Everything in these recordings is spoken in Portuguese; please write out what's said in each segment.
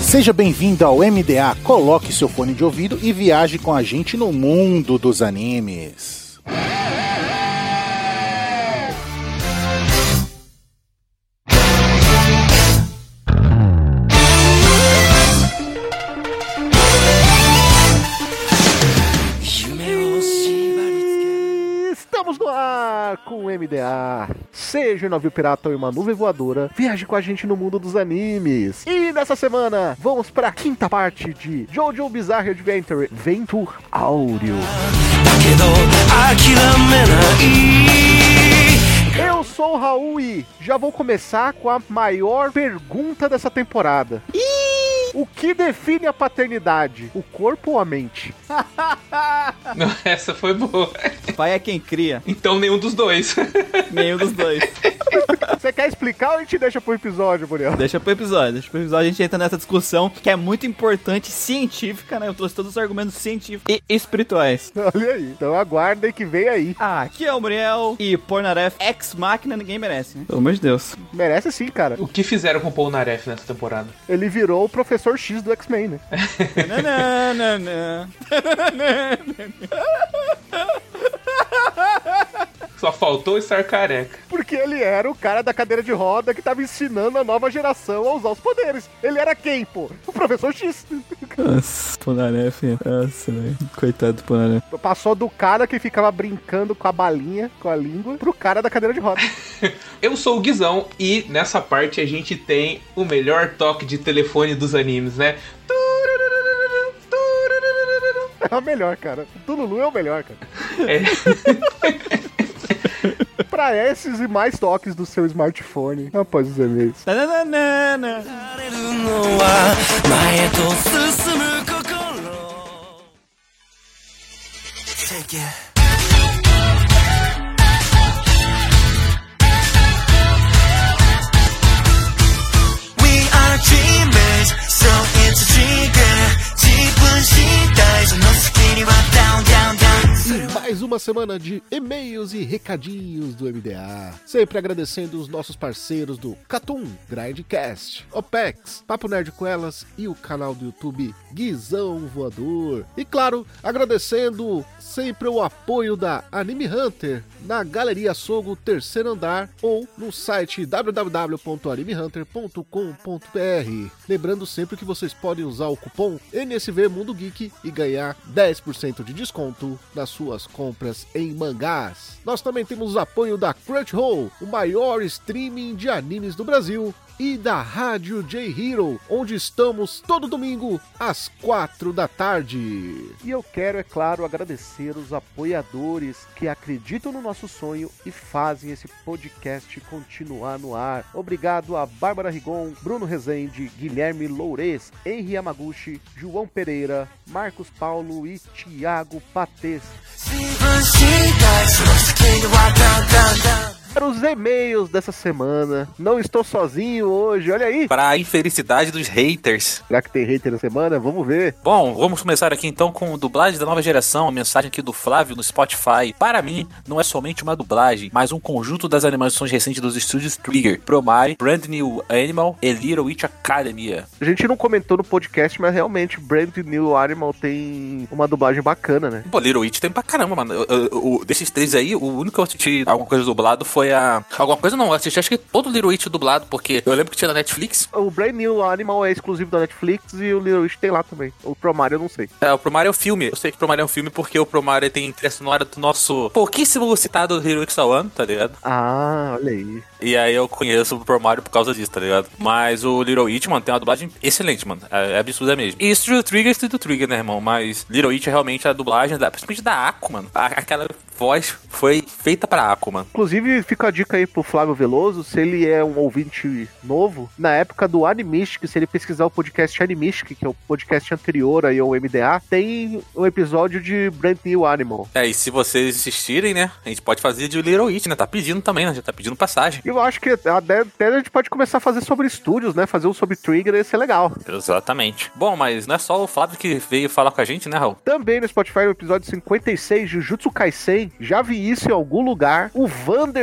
Seja bem-vindo ao MDA, coloque seu fone de ouvido e viaje com a gente no mundo dos animes. Estamos no ar com o MDA. Seja um navio pirata ou uma nuvem voadora, viaje com a gente no mundo dos animes. E nessa semana, vamos para a quinta parte de JoJo Bizarre Adventure Venture Áureo. Eu sou o Raul e já vou começar com a maior pergunta dessa temporada. O que define a paternidade? O corpo ou a mente? Não, essa foi boa. Pai é quem cria. Então nenhum dos dois. Nenhum dos dois. Você quer explicar ou a gente deixa pro episódio, Muriel? Deixa pro episódio. A gente entra nessa discussão que é muito importante, científica, né? Eu trouxe todos os argumentos científicos e espirituais. Olha aí. Então aguardem que vem aí. Aqui é o Muriel e Polnareff ex-máquina ninguém merece, né? Pelo amor de Deus. Merece sim, cara. O que fizeram com o Polnareff nessa temporada? Ele virou o Professor X do X-Men, né? Só faltou estar careca. Porque ele era o cara da cadeira de roda que tava ensinando a nova geração a usar os poderes. Ele era quem, pô? O Professor X. Nossa, Polnareff. Nossa, velho. Coitado do Polnareff. Passou do cara que ficava brincando com a balinha, com a língua, pro cara da cadeira de roda. Eu sou o Guizão e nessa parte a gente tem o melhor toque de telefone dos animes, né? É o melhor, cara. Do Lulu é o melhor, cara. É. Pra esses e mais toques do seu smartphone após os e-mails. E mais uma semana de e-mails e recadinhos do MDA. Sempre agradecendo os nossos parceiros do Catum, Grindcast, OPEX, Papo Nerd com Elas e o canal do YouTube Guizão Voador. E claro, agradecendo sempre o apoio da Anime Hunter na Galeria Sogo, terceiro andar, ou no site www.animehunter.com.br. Lembrando sempre que vocês podem usar o cupom NSV Mundo Geek e ganhar 10% de desconto nas suas compras em mangás. Nós também temos o apoio da Crunchyroll, o maior streaming de animes do Brasil, e da Rádio J-Hero, onde estamos todo domingo às 4 da tarde. E eu quero, é claro, agradecer os apoiadores que acreditam no nosso sonho e fazem esse podcast continuar no ar. Obrigado a Bárbara Rigon, Bruno Rezende, Guilherme Loures, Henri Yamaguchi, João Pereira, Marcos Paulo e Thiago Patês. Para os e-mails dessa semana, não estou sozinho hoje, olha aí. Para a infelicidade dos haters. Será que tem hater na semana? Vamos ver. Bom, vamos começar aqui então com o dublagem da nova geração, a mensagem aqui do Flávio no Spotify. Para mim, não é somente uma dublagem, mas um conjunto das animações recentes dos estúdios Trigger, Promare, Brand New Animal e Little Witch Academia. A gente não comentou no podcast, mas realmente Brand New Animal tem uma dublagem bacana, né? Pô, Little Witch tem pra caramba, mano. Desses três aí, o único que eu assisti alguma coisa dublado foi alguma coisa não, eu assisti acho que todo o Little Witch dublado, porque eu lembro que tinha na Netflix. O Brand New Animal é exclusivo da Netflix e o Little Witch tem lá também. O Promare eu não sei. O Promare é o filme. Eu sei que o Promare é um filme porque o Promare tem trilha sonora do nosso pouquíssimo citado Hiroyuki Sawano, tá ligado? Ah, olha aí. E aí eu conheço o Promare por causa disso, tá ligado? Mas o Little Witch, mano, tem uma dublagem excelente, mano. É absurda mesmo. E Studio Trigger é Studio Trigger, né, irmão? Mas Little Witch é realmente a dublagem, principalmente da Ako, mano. Aquela voz foi feita pra Ako, mano. Inclusive, fica a dica aí pro Flávio Veloso, se ele é um ouvinte novo, na época do Animistic, se ele pesquisar o podcast Animistic, que é o podcast anterior aí ao MDA, tem um episódio de Brand New Animal. E se vocês insistirem, né, a gente pode fazer de Little Witch, né? Tá pedindo também, né? Já tá pedindo passagem. Eu acho que até a gente pode começar a fazer sobre estúdios, né? Fazer um sobre Trigger, ia ser legal. Exatamente. Bom, mas não é só o Flávio que veio falar com a gente, né, Raul? Também no Spotify, no episódio 56, Jujutsu Kaisen, já vi isso em algum lugar. O Wanderson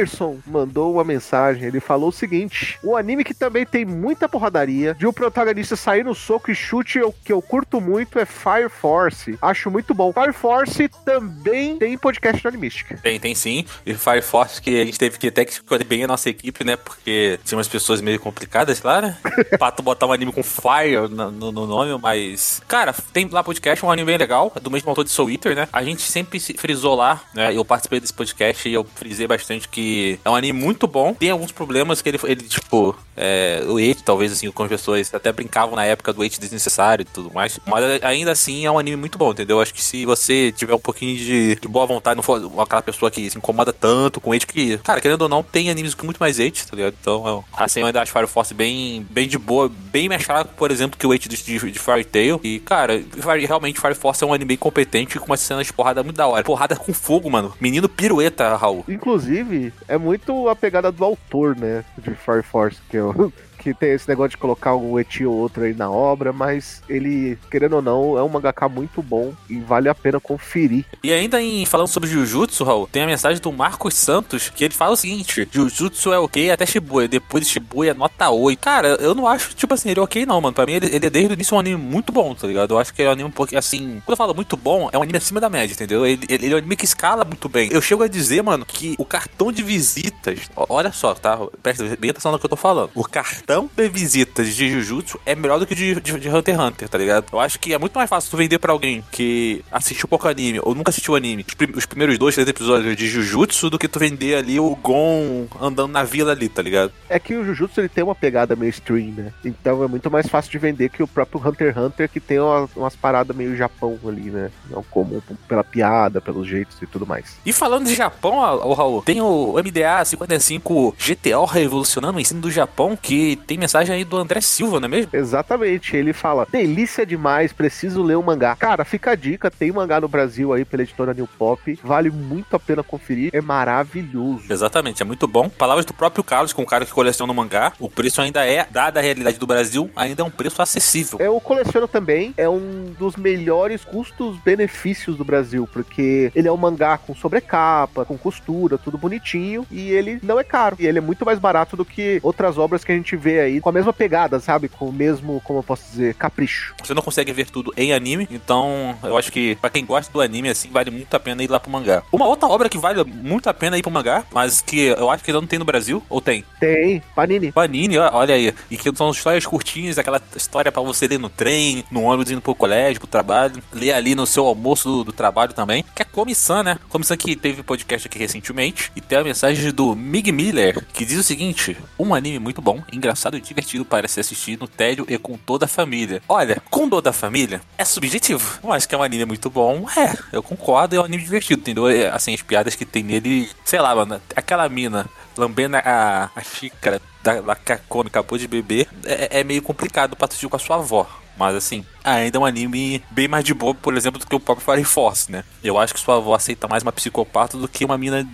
mandou uma mensagem. Ele falou o seguinte: um anime que também tem muita porradaria, de um protagonista sair no soco e chute, que eu curto muito, é Fire Force. Acho muito bom. Fire Force também tem podcast no Animística. Tem sim. E Fire Force, que a gente teve que até que escolher bem a nossa equipe, né? Porque tinha umas pessoas meio complicadas lá, né? Pra tu botar um anime com Fire no nome, mas... Cara, tem lá podcast, um anime bem legal, do mesmo autor de Soul Eater, né? A gente sempre se frisou lá, né? Eu participei desse podcast e eu frisei bastante que é um anime muito bom. Tem alguns problemas que ele tipo... o hate, talvez, assim, com as pessoas até brincavam na época do hate desnecessário e tudo mais. Mas ainda assim é um anime muito bom, entendeu? Acho que se você tiver um pouquinho de boa vontade, não for aquela pessoa que se incomoda tanto com hate, que, cara, querendo ou não, tem animes com muito mais hate, tá ligado? Então, assim, eu ainda acho Fire Force bem de boa, bem mais fraco, por exemplo, que o hate de Fairy Tail. E, cara, realmente Fire Force é um anime bem competente com uma cena de porrada muito da hora. Porrada com fogo, mano. Menino pirueta, Raul. Inclusive, é muito a pegada do autor, né? De Fire Force, que tem esse negócio de colocar um eti ou outro aí na obra, mas ele, querendo ou não, é um mangaka muito bom e vale a pena conferir. E ainda falando sobre Jujutsu, Raul, tem a mensagem do Marcos Santos, que ele fala o seguinte: Jujutsu é ok até Shibuya, depois de Shibuya nota 8. Cara, eu não acho, tipo assim, ele é ok não, mano. Pra mim, ele é desde o início um anime muito bom, tá ligado? Eu acho que é um anime um pouquinho, assim, quando eu falo muito bom, é um anime acima da média, entendeu? Ele é um anime que escala muito bem. Eu chego a dizer, mano, que o cartão de visitas, olha só, tá? Presta bem atenção no que eu tô falando. O cartão de visitas de Jujutsu é melhor do que de Hunter x Hunter, tá ligado? Eu acho que é muito mais fácil tu vender pra alguém que assistiu pouco anime ou nunca assistiu anime os primeiros 2, 3 episódios de Jujutsu do que tu vender ali o Gon andando na vila ali, tá ligado? É que o Jujutsu, ele tem uma pegada meio stream, né? Então é muito mais fácil de vender que o próprio Hunter x Hunter, que tem umas paradas meio Japão ali, né? Não comum pela piada, pelos jeitos e tudo mais. E falando de Japão, Raul, tem o MDA 55 GTO revolucionando o ensino do Japão, que tem mensagem aí do André Silva, não é mesmo? Exatamente, ele fala: delícia demais, preciso ler um mangá. Cara, fica a dica, tem mangá no Brasil aí pela editora New Pop, vale muito a pena conferir, é maravilhoso. Exatamente, é muito bom. Palavras do próprio Carlos, com o cara que coleciona o mangá, o preço ainda é, dada a realidade do Brasil, ainda é um preço acessível. Eu coleciono também, é um dos melhores custos-benefícios do Brasil, porque ele é um mangá com sobrecapa, com costura, tudo bonitinho, e ele não é caro, e ele é muito mais barato do que outras obras que a gente vê aí, com a mesma pegada, sabe? Com o mesmo, como eu posso dizer, capricho. Você não consegue ver tudo em anime, então eu acho que pra quem gosta do anime, assim, vale muito a pena ir lá pro mangá. Uma outra obra que vale muito a pena ir pro mangá, mas que eu acho que não tem no Brasil, ou tem? Tem, Panini. Panini, olha aí. E que são histórias curtinhas, aquela história pra você ler no trem, no ônibus indo pro colégio, pro trabalho, ler ali no seu almoço do trabalho também, que é Komi-san, né? Komi-san que teve podcast aqui recentemente, e tem a mensagem do Mig Miller, que diz o seguinte: um anime muito bom, engraçado e divertido para se assistir no tédio e com toda a família. Olha, com toda a família é subjetivo. Eu acho que é um anime muito bom. Eu concordo, é um anime divertido, entendeu? Assim, as piadas que tem nele, sei lá, mano, aquela mina lambendo a xícara da Kakome acabou de beber, é meio complicado pra assistir com a sua avó. Mas assim, ainda é um anime bem mais de boa, por exemplo, do que o próprio Fire Force, né? Eu acho que sua avó aceita mais uma psicopata do que uma mina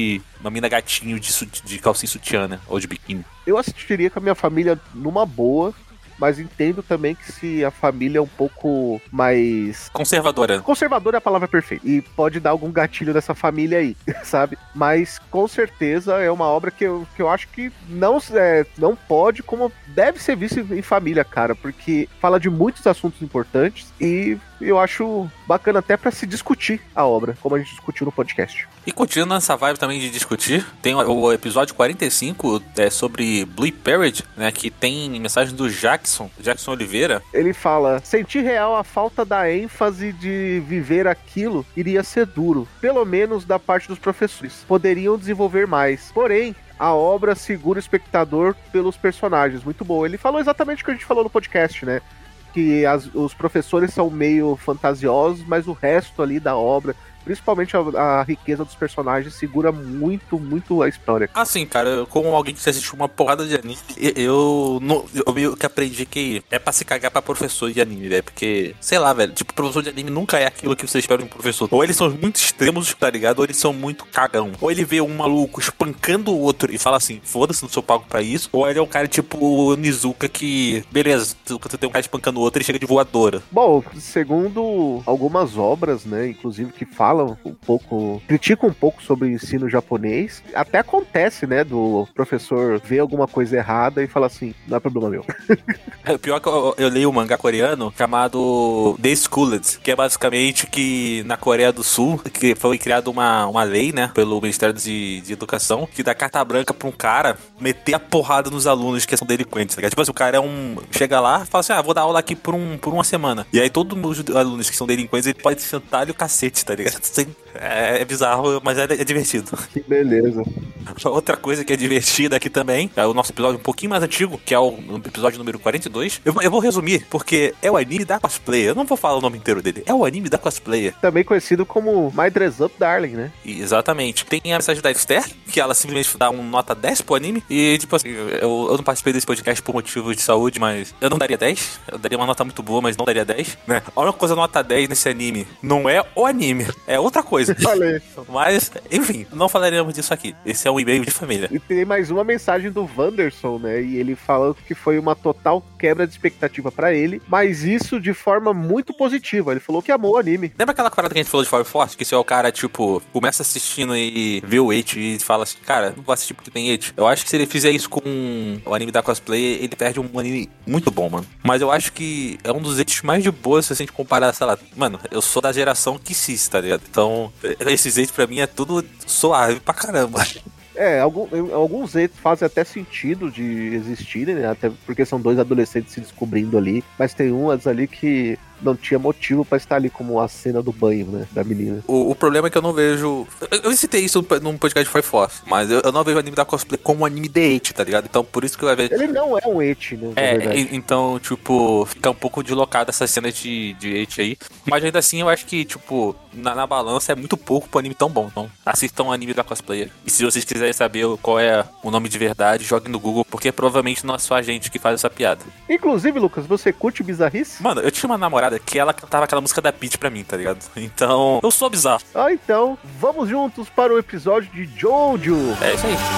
gatinho de calcinha sutiã, né? Ou de biquíni. Eu assistiria com a minha família numa boa, mas entendo também que se a família é um pouco mais... Conservadora. Conservadora é a palavra perfeita. E pode dar algum gatilho dessa família aí, sabe? Mas com certeza é uma obra que eu acho que não pode, como deve ser visto em família, cara. Porque fala de muitos assuntos importantes e eu acho bacana até pra se discutir a obra, como a gente discutiu no podcast. E continuando nessa vibe também de discutir, tem o episódio 45 sobre Blue Parade, né, que tem mensagem do Jackson Oliveira. Ele fala: sentir real a falta da ênfase de viver aquilo iria ser duro, pelo menos da parte dos professores. Poderiam desenvolver mais, porém a obra segura o espectador pelos personagens. Muito boa. Ele falou exatamente o que a gente falou no podcast, né? Que os professores são meio fantasiosos, mas o resto ali da obra, principalmente a riqueza dos personagens, segura muito, muito a história. Assim, cara, como alguém que assistiu uma porrada de anime, eu meio que aprendi que é pra se cagar pra professor de anime, velho. Porque, sei lá, velho, tipo, professor de anime nunca é aquilo que você espera de um professor. Ou eles são muito extremos, tá ligado? Ou eles são muito cagão. Ou ele vê um maluco espancando o outro e fala assim: foda-se, não sou pago pra isso. Ou ele é um cara tipo o Nizuka que, beleza, você tem um cara espancando o outro e chega de voadora. Bom, segundo algumas obras, né, inclusive que falam fala um pouco, critica um pouco sobre o ensino japonês. Até acontece, né, do professor ver alguma coisa errada e falar assim, não é problema meu. Pior que eu leio um mangá coreano chamado The Schooled, que é basicamente que na Coreia do Sul, que foi criada uma lei, né, pelo Ministério de Educação, que dá carta branca pra um cara meter a porrada nos alunos que são delinquentes, tá ligado? Tipo assim, o cara chega lá e fala assim, vou dar aula aqui por uma semana. E aí todos os alunos que são delinquentes, ele pode sentar-lhe o cacete, tá ligado? É bizarro, mas é divertido. Que beleza. Outra coisa que é divertida aqui também, é o nosso episódio um pouquinho mais antigo, que é o episódio número 42. Eu vou resumir, porque é o anime da cosplayer. Eu não vou falar o nome inteiro dele. É o anime da cosplayer. Também conhecido como My Dress Up Darling, né? Exatamente. Tem a mensagem da Esther, que ela simplesmente dá uma nota 10 pro anime. E, tipo assim, eu não participei desse podcast por motivos de saúde, mas eu não daria 10. Eu daria uma nota muito boa, mas não daria 10, né? A única coisa nota 10 nesse anime não é o anime, é outra coisa. Falei. Mas, enfim, não falaremos disso aqui. Esse é um e-mail de família. E tem mais uma mensagem do Wanderson, né? E ele falou que foi uma total quebra de expectativa pra ele, mas isso de forma muito positiva. Ele falou que amou o anime. Lembra aquela parada que a gente falou de Fire Force? Que se é o cara, tipo, começa assistindo e vê o Eight e fala assim, cara, não vou assistir porque tem Eight. Eu acho que se ele fizer isso com o anime da cosplay, ele perde um anime muito bom, mano. Mas eu acho que é um dos Eights mais de boa se a gente comparar, sei lá. Mano, eu sou da geração que cis, tá ligado? Então, esses Eights pra mim é tudo suave pra caramba. Alguns Eights fazem até sentido de existirem, né? Até porque são dois adolescentes se descobrindo ali. Mas tem umas ali que não tinha motivo pra estar ali, como a cena do banho, né, da menina. O problema é que eu não vejo... Eu citei isso num podcast de Fire Force, mas eu não vejo o anime da cosplay como um anime de Eight, tá ligado? Então por isso que eu vejo... Ele não é um Eight, né, então, tipo, fica um pouco deslocado essa cena de Eight aí. Mas ainda assim, eu acho que, tipo, na balança é muito pouco pro anime tão bom. Então, assistam o anime da cosplayer. E se vocês quiserem saber qual é o nome de verdade, joguem no Google, porque provavelmente não é só a gente que faz essa piada. Inclusive, Lucas, você curte bizarrice? Mano, eu tinha uma namorada que ela cantava aquela música da Peach pra mim, tá ligado? Então, eu sou bizarro. Então, vamos juntos para o episódio de Jojo. É isso aí.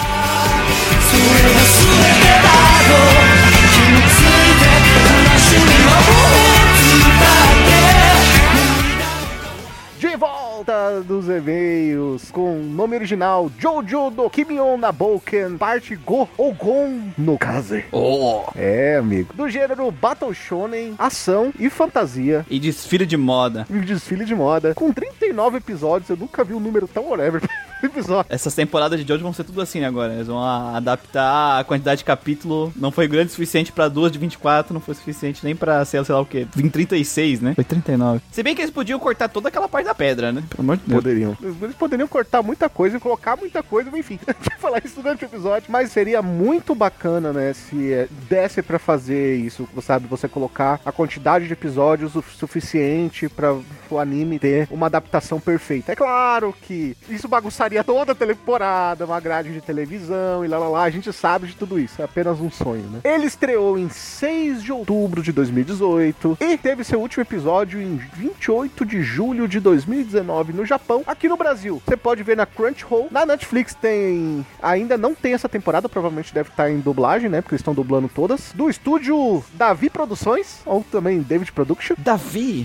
De volta dos e-mails com o nome original Jojo do Kimion Nabouken, parte Go Ogon no Kaze. É, amigo. Do gênero Battle Shonen, ação e fantasia. E desfile de moda. E desfile de moda. Com 39 episódios, eu nunca vi um número tão whatever episódio. Essas temporadas de Jojo vão ser tudo assim agora. Eles vão adaptar a quantidade de capítulo. Não foi grande o suficiente pra 2 de 24, não foi suficiente nem pra, sei lá o quê, 36, né? Foi 39. Se bem que eles podiam cortar toda aquela parte da pedra, né? Pelo amor de Deus. Poderiam. Eles poderiam cortar muita coisa e colocar muita coisa, enfim. A gente vai falar isso durante o episódio, mas seria muito bacana, né, se desse pra fazer isso, sabe? Você colocar a quantidade de episódios o suficiente pra o anime ter uma adaptação perfeita. É claro que isso bagunçaria toda a temporada, uma grade de televisão e lá, a gente sabe de tudo isso, é apenas um sonho, né? Ele estreou em 6 de outubro de 2018 e teve seu último episódio em 28 de julho de 2019 no Japão. Aqui no Brasil, você pode ver na Crunchyroll. Na Netflix ainda não tem essa temporada, provavelmente deve estar em dublagem, né? Porque eles estão dublando todas. Do estúdio Davi Produções, ou também David Production. Davi?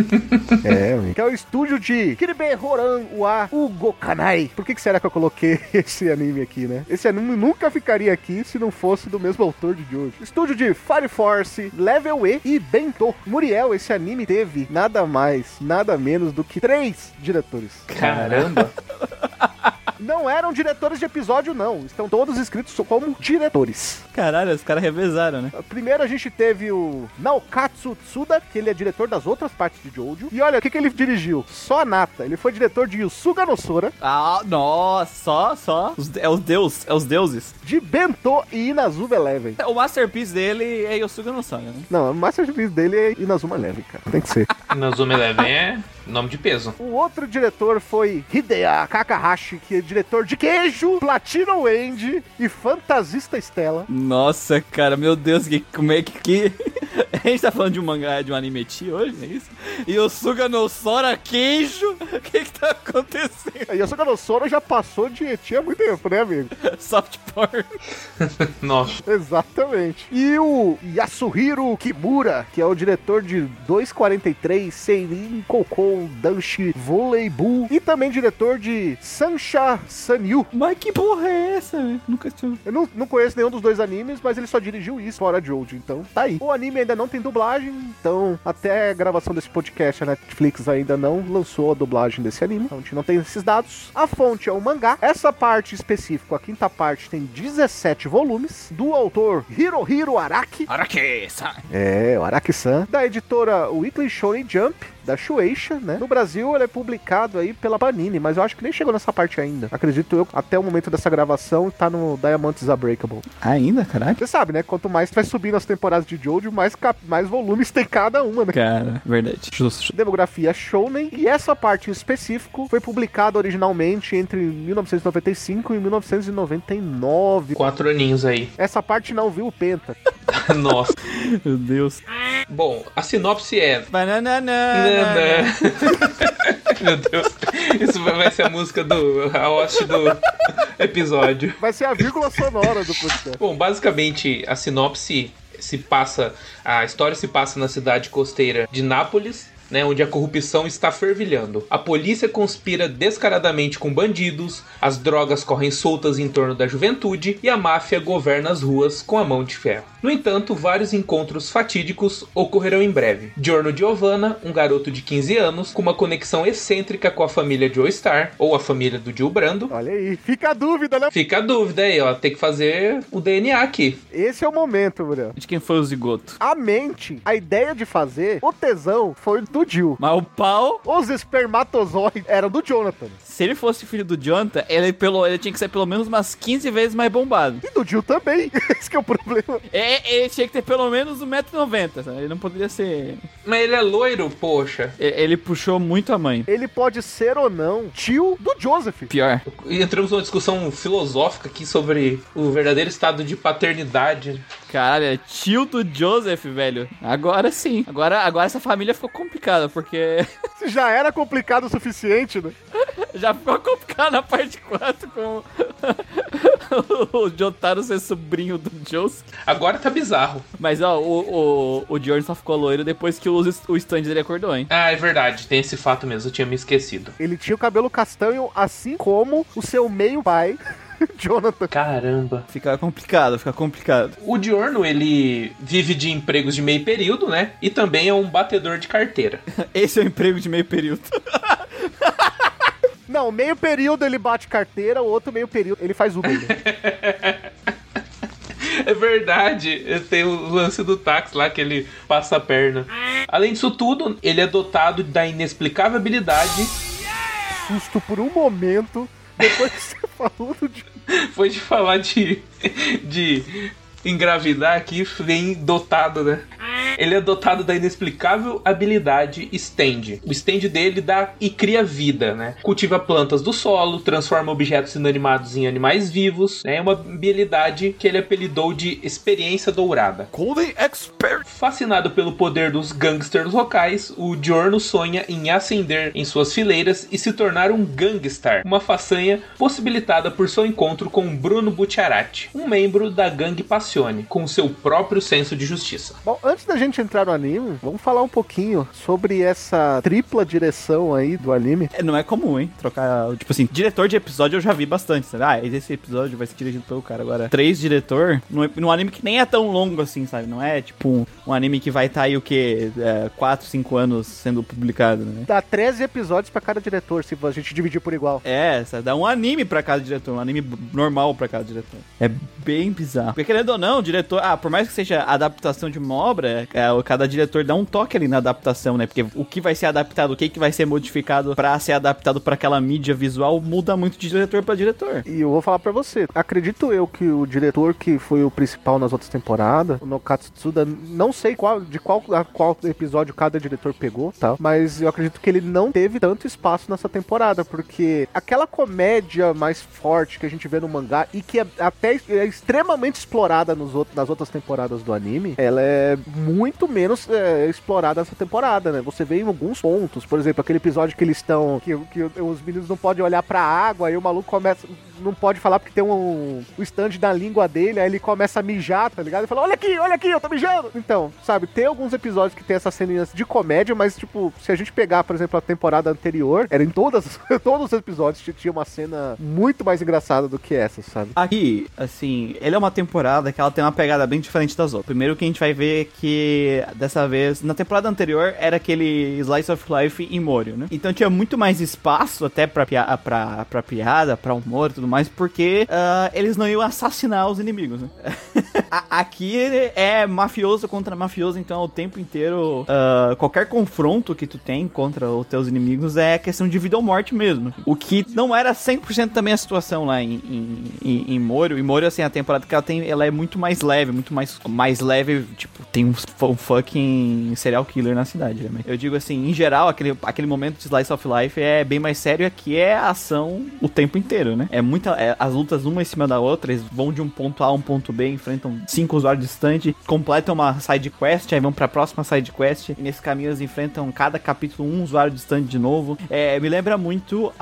Que é o estúdio de Kiribe Horan wa Ugokanai. Por que será que eu coloquei esse anime aqui, né? Esse anime nunca ficaria aqui se não fosse do mesmo autor de Jojo. Estúdio de Fire Force, Level E e Bento. Muriel, esse anime teve nada mais, nada menos do que 3 diretores. Caramba! Não eram diretores de episódio, não. Estão todos escritos como diretores. Caralho, os caras revezaram, né? Primeiro a gente teve o Naokatsu Tsuda, que ele é diretor das outras partes de Jojo. E olha, o que ele dirigiu? Só a nata. Ele foi diretor de Yusuga no Sora. Ah, nossa, só. É os deuses. De Bento e Inazuma Eleven. O masterpiece dele é Yusuga no Sora, né? Não, o masterpiece dele é Inazuma Eleven, cara. Tem que ser. Inazuma Eleven é nome de peso. O outro diretor foi Hidea Kakahashi, que é diretor de Queijo, Platinum End e Fantasista Stella. Nossa, cara, meu Deus, como é que... A gente tá falando de um mangá, de um anime eti hoje, é isso? E o Suga no Sora queijo? O que tá acontecendo? E o Suga no Sora já passou de eti há muito tempo, né, amigo? Soft porn. Nossa. Exatamente. E o Yasuhiro Kimura, que é o diretor de 243, Seirin Kokon Danshi Volleyball, e também diretor de Sansha Sanyu. Mas que porra é essa, velho? Nunca tinha... Eu não conheço nenhum dos dois animes, mas ele só dirigiu isso fora de Jojo, então tá aí. O anime ainda não tem dublagem, então até a gravação desse podcast a Netflix ainda não lançou a dublagem desse anime, então a gente não tem esses dados. A fonte é um mangá. Essa parte específica, a quinta parte, tem 17 volumes, do autor Hirohiro Araki. Araki-san. É, o Araki-san. Da editora Weekly Shonen Jump, da Shueisha, né? No Brasil ele é publicado aí pela Panini, mas eu acho que nem chegou nessa parte ainda. Acredito eu, até o momento dessa gravação, tá no Diamonds Unbreakable. Ainda, caraca? Você sabe, né? Quanto mais vai subindo as temporadas de Jojo, mais volumes tem cada uma, né? Cara, verdade. Justo. Demografia Shounen. E essa parte em específico foi publicada originalmente entre 1995 e 1999. 4 aninhos aí. Essa parte não viu o Penta. Nossa. Meu Deus. Bom, a sinopse é... Bananana. Meu Deus. Isso vai ser a música a host do episódio. Vai ser a vírgula sonora do podcast. Bom, basicamente a sinopse a história se passa na cidade costeira de Nápoles, né, onde a corrupção está fervilhando. A polícia conspira descaradamente com bandidos, as drogas correm soltas em torno da juventude e a máfia governa as ruas com a mão de ferro. No entanto, vários encontros fatídicos ocorrerão em breve. Giorno Giovanna, um garoto de 15 anos, com uma conexão excêntrica com a família Joestar, ou a família do Gil Brando. Olha aí, fica a dúvida, né? Fica a dúvida aí, ó, tem que fazer o DNA aqui. Esse é o momento, Bruno. De quem foi o zigoto? A mente, a ideia de fazer, o tesão foi do Jill. Mas o pau... Os espermatozoides eram do Jonathan. Se ele fosse filho do Jonathan, ele tinha que ser pelo menos umas 15 vezes mais bombado. E do Jill também. Esse que é o problema. Ele tinha que ter pelo menos 1,90m, sabe? Ele não poderia ser... Mas ele é loiro, poxa. Ele puxou muito a mãe. Ele pode ser ou não tio do Joseph. Pior. Entramos numa discussão filosófica aqui sobre o verdadeiro estado de paternidade. Caralho, é tio do Joseph, velho. Agora sim. Agora essa família ficou complicada, porque... Se já era complicado o suficiente, né? Já ficou complicado na parte 4 com o Jotaro ser sobrinho do Josuke. Agora tá bizarro. Mas, ó, o Giorno só ficou loiro depois que o stand dele acordou, hein? Ah, é verdade. Tem esse fato mesmo. Eu tinha me esquecido. Ele tinha o cabelo castanho, assim como o seu meio-pai... Jonathan. Caramba. Fica complicado. O Giorno, ele vive de empregos de meio período, né? E também é um batedor de carteira. Esse é o emprego de meio período. Não, meio período ele bate carteira, o outro meio período ele faz Uber. É verdade. Tem o lance do táxi lá que ele passa a perna. Além disso tudo, ele é dotado da inexplicável habilidade... Susto por um momento, depois que você falou do... Foi de falar de engravidar aqui, vem dotado, né? Ele é dotado da inexplicável habilidade stand. O stand dele dá e cria vida, né? Cultiva plantas do solo, transforma objetos inanimados em animais vivos, né? É uma habilidade que ele apelidou de experiência dourada. Golden Expert. Fascinado pelo poder dos gangsters locais, o Giorno sonha em ascender em suas fileiras e se tornar um gangstar, uma façanha possibilitada por seu encontro com Bruno Bucciarati, um membro da gangue Passione, com seu próprio senso de justiça. Bom, antes da gente entrar no anime, vamos falar um pouquinho sobre essa tripla direção aí do anime. Não é comum, hein? Trocar, tipo assim, diretor de episódio eu já vi bastante, sabe? Ah, esse episódio vai ser dirigido pelo cara. Agora, 3 diretor, num anime que nem é tão longo assim, sabe? Não é tipo um anime que vai estar aí o quê? 4, 5 anos sendo publicado, né? Dá 13 episódios pra cada diretor, se a gente dividir por igual. Sabe? Dá um anime pra cada diretor, um anime normal pra cada diretor. É bem bizarro. Porque querendo ou não, o diretor, por mais que seja adaptação de uma obra, cada diretor dá um toque ali na adaptação, né? Porque o que vai ser adaptado, o que vai ser modificado pra ser adaptado pra aquela mídia visual muda muito de diretor pra diretor. E eu vou falar pra você, acredito eu que o diretor que foi o principal nas outras temporadas, o Nokatsu Tsuda, não sei de qual episódio cada diretor pegou, tá? Mas eu acredito que ele não teve tanto espaço nessa temporada, porque aquela comédia mais forte que a gente vê no mangá e que até é extremamente explorada nas outras temporadas do anime, ela é muito muito menos explorada essa temporada, né? Você vê em alguns pontos, por exemplo, aquele episódio que eles estão, que os meninos não podem olhar pra água, aí o maluco começa, não pode falar porque tem o stand da língua dele, aí ele começa a mijar, tá ligado? E fala, olha aqui, eu tô mijando! Então, sabe, tem alguns episódios que tem essas ceninhas de comédia, mas, tipo, se a gente pegar, por exemplo, a temporada anterior, era em todos os episódios tinha uma cena muito mais engraçada do que essa, sabe? Aqui, assim, ele é uma temporada que ela tem uma pegada bem diferente das outras. Primeiro que a gente vai ver que, dessa vez, na temporada anterior, era aquele Slice of Life em Morio, né? Então tinha muito mais espaço até pra piada, pra humor e tudo mais, porque eles não iam assassinar os inimigos, né? Aqui é mafioso contra mafioso, então o tempo inteiro, qualquer confronto que tu tem contra os teus inimigos é questão de vida ou morte mesmo. O que não era 100% também a situação lá em Morio. Em Morio, assim, a temporada que ela é muito mais leve, leve, tipo, tem um fucking serial killer na cidade, né? Eu digo assim, em geral, aquele momento de Slice of Life é bem mais sério, aqui é ação o tempo inteiro, né? As lutas uma em cima da outra, eles vão de um ponto A a um ponto B, enfrentam 5 usuários distantes, completam uma side quest, aí vão pra próxima side quest, e nesse caminho eles enfrentam cada capítulo um usuário distante de novo. Me lembra muito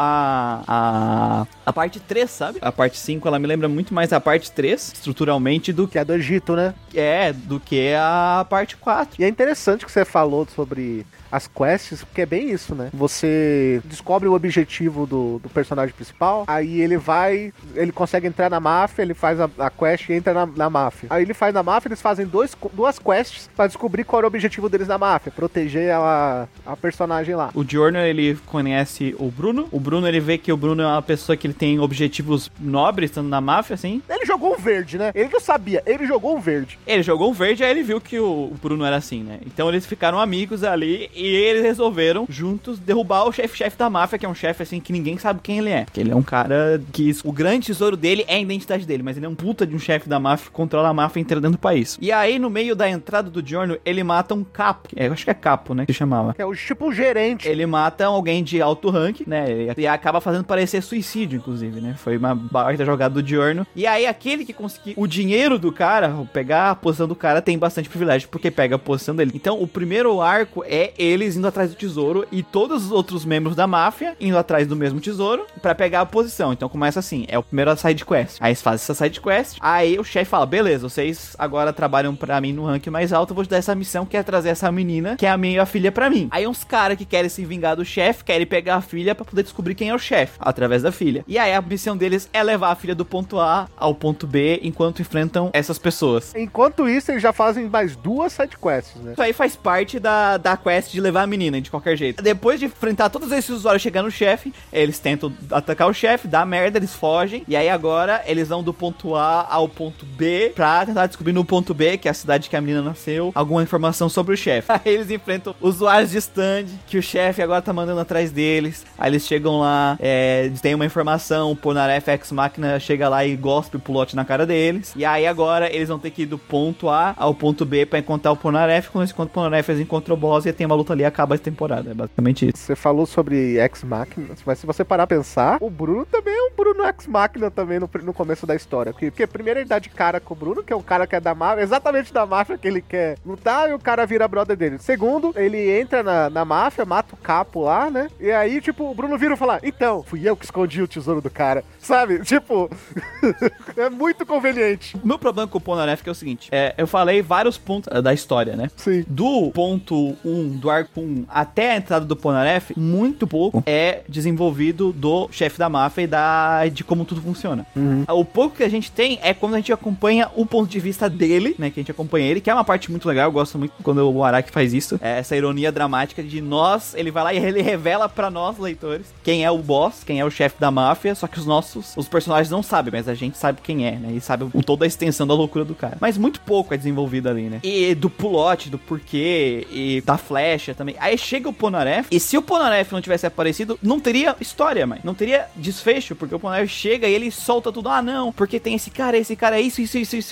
a parte 3, sabe? A parte 5, ela me lembra muito mais a parte 3, estruturalmente, do Que é do Egito, né? do que a parte 4. E é interessante que você falou sobre as quests, porque é bem isso, né? Você descobre o objetivo do personagem principal, aí ele consegue entrar na máfia, ele faz a quest e entra na máfia. Aí ele faz na máfia, eles fazem duas quests pra descobrir qual era o objetivo deles na máfia, proteger a personagem lá. O Giorno, ele conhece o Bruno, ele vê que o Bruno é uma pessoa que ele tem objetivos nobres, estando na máfia, assim. Ele jogou um verde, né? Ele que eu sabia, ele jogou um verde. Ele jogou um verde, aí ele viu que o Bruno era assim, né? Então eles ficaram amigos ali e eles resolveram, juntos, derrubar o chefe da máfia, que é um chefe, assim, que ninguém sabe quem ele é. Que ele é um cara que o grande tesouro dele é a identidade dele, mas ele é um puta de um chefe da máfia que controla a máfia inteira dentro do país. E aí, no meio da entrada do Giorno, ele mata um capo. Eu acho que é capo, né? Que se chamava. Que é o tipo gerente. Ele mata alguém de alto rank, né? E acaba fazendo parecer suicídio, inclusive, né? Foi uma baita jogada do Giorno. E aí, aquele que conseguir o dinheiro do cara, pegar a posição do cara, tem bastante privilégio, porque pega a posição dele. Então, o primeiro arco é eles indo atrás do tesouro e todos os outros membros da máfia indo atrás do mesmo tesouro pra pegar a posição. Então, começa assim, é o primeiro side quest. Aí eles fazem essa side quest, aí o chefe fala, beleza, vocês agora trabalham pra mim no rank mais alto, eu vou te dar essa missão, que é trazer essa menina, que é a minha filha, pra mim. Aí uns caras que querem se vingar do chefe, querem pegar a filha pra poder descobrir quem é o chefe, através da filha. E aí a missão deles é levar a filha do ponto A ao ponto B, enquanto enfrentam essas pessoas. Enquanto isso, eles já fazem mais 2 side quests, né? Isso aí faz parte da quest de levar a menina, de qualquer jeito. Depois de enfrentar todos esses usuários chegando no chefe, eles tentam atacar o chefe, dá merda, eles fogem, e aí agora eles vão do ponto A ao ponto B pra tentar descobrir no ponto B, que é a cidade que a menina nasceu, alguma informação sobre o chefe. Aí eles enfrentam usuários de stand, que o chefe agora tá mandando atrás deles. Aí eles chegam lá, tem uma informação, o Polnareff Ex Machina chega lá e gospe o pulote na cara deles. E aí agora eles vão ter que ir do ponto A ao ponto B pra encontrar o Polnareff. Quando eles encontram o Polnareff, eles encontram o boss e tem uma luta ali e acaba a temporada. É basicamente isso. Você falou sobre Ex Machina, mas se você parar a pensar, o Bruno também é um Bruno Ex Machina também no começo da história. Porque primeiro ele dá de cara com o Bruno, que é um cara que é da máfia, exatamente da máfia que ele quer lutar, e o cara vira brother dele. Segundo, ele entra na máfia, mata o capo lá, né? E aí, tipo, o Bruno vira e fala, então, fui eu que escondi o tesouro do cara. Sabe? Tipo, é muito conveniente. O meu problema com o Polnareff é o seguinte, eu falei vários pontos da história, né? Sim. Do ponto 1, do arco 1, até a entrada do Polnareff, muito pouco é desenvolvido do chefe da máfia e de como tudo funciona. Uhum. O pouco que a gente tem é quando a gente acompanha o ponto de vista dele, né? Que a gente acompanha ele, que é uma parte muito legal, eu gosto muito quando o Araki faz isso. Essa ironia dramática de nós, ele vai lá e ele revela pra nós, leitores, quem é o boss, quem é o chefe da máfia, só que os personagens não sabem, mas a gente sabe quem é, né? E sabe toda a extensão da loucura do cara. Mas muito pouco é desenvolvido ali, né? E do plot, do porquê, e da flecha também. Aí chega o Polnareff, e se o Polnareff não tivesse aparecido, não teria história, mãe. Não teria desfecho, porque o Polnareff chega e ele solta tudo. Ah, não, porque tem esse cara é isso.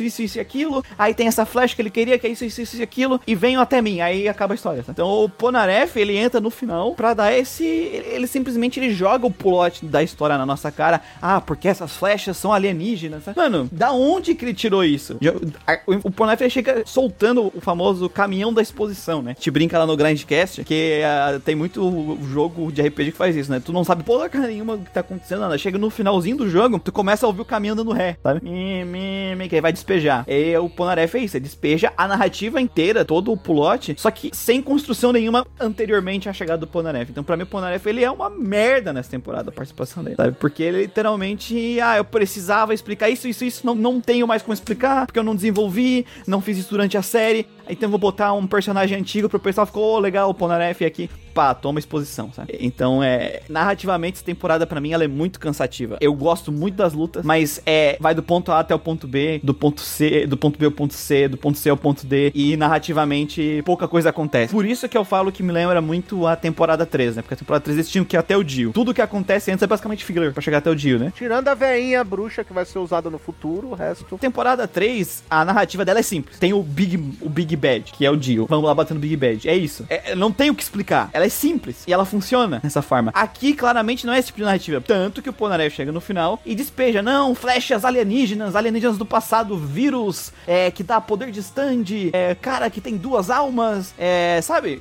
isso e aquilo, aí tem essa flecha que ele queria, que é isso e aquilo, e venham até mim, aí acaba a história. Tá? Então o Polnareff, ele entra no final pra dar ele simplesmente ele joga o plot da história na nossa cara, porque essas flechas são alienígenas. Tá? Mano, da onde que ele tirou isso? O Polnareff, ele chega soltando o famoso caminhão da exposição, né? Te brinca lá no Grindcast, que tem muito jogo de RPG que faz isso, né? Tu não sabe porra nenhuma do que tá acontecendo, nada. Chega no finalzinho do jogo, tu começa a ouvir o caminhão dando ré, sabe? Que aí vai despejar. E o Polnareff é isso, ele despeja a narrativa inteira, todo o plot, só que sem construção nenhuma anteriormente à chegada do Polnareff. Então, pra mim, o Polnareff, ele é uma merda nessa temporada, a participação dele, sabe? Porque ele literalmente, eu precisava explicar isso, não tenho mais como explicar, porque eu não desenvolvi, não fiz isso durante a série, então vou botar um personagem antigo pro pessoal, ficou legal, o Polnareff aqui, toma exposição, sabe? Então, narrativamente, essa temporada, pra mim, ela é muito cansativa. Eu gosto muito das lutas, mas vai do ponto A até o ponto B, do ponto C, do ponto B ao ponto C, do ponto C ao ponto D, e narrativamente, pouca coisa acontece. Por isso que eu falo que me lembra muito a temporada 3, né? Porque a temporada 3 eles tinham que ir até o Dio. Tudo que acontece antes é basicamente filler pra chegar até o Dio, né? Tirando a veinha bruxa que vai ser usada no futuro, o resto... Temporada 3, a narrativa dela é simples. Tem o Big Bad, que é o Dio. Vamos lá bater no Big Bad. É isso. Não tem o que explicar. Ela é simples. E ela funciona dessa forma. Aqui, claramente, não é esse tipo de narrativa. Tanto que o Polnareff chega no final e despeja. Não, flechas alienígenas do passado, vírus, que dá poder de stand, cara que tem 2 almas, sabe?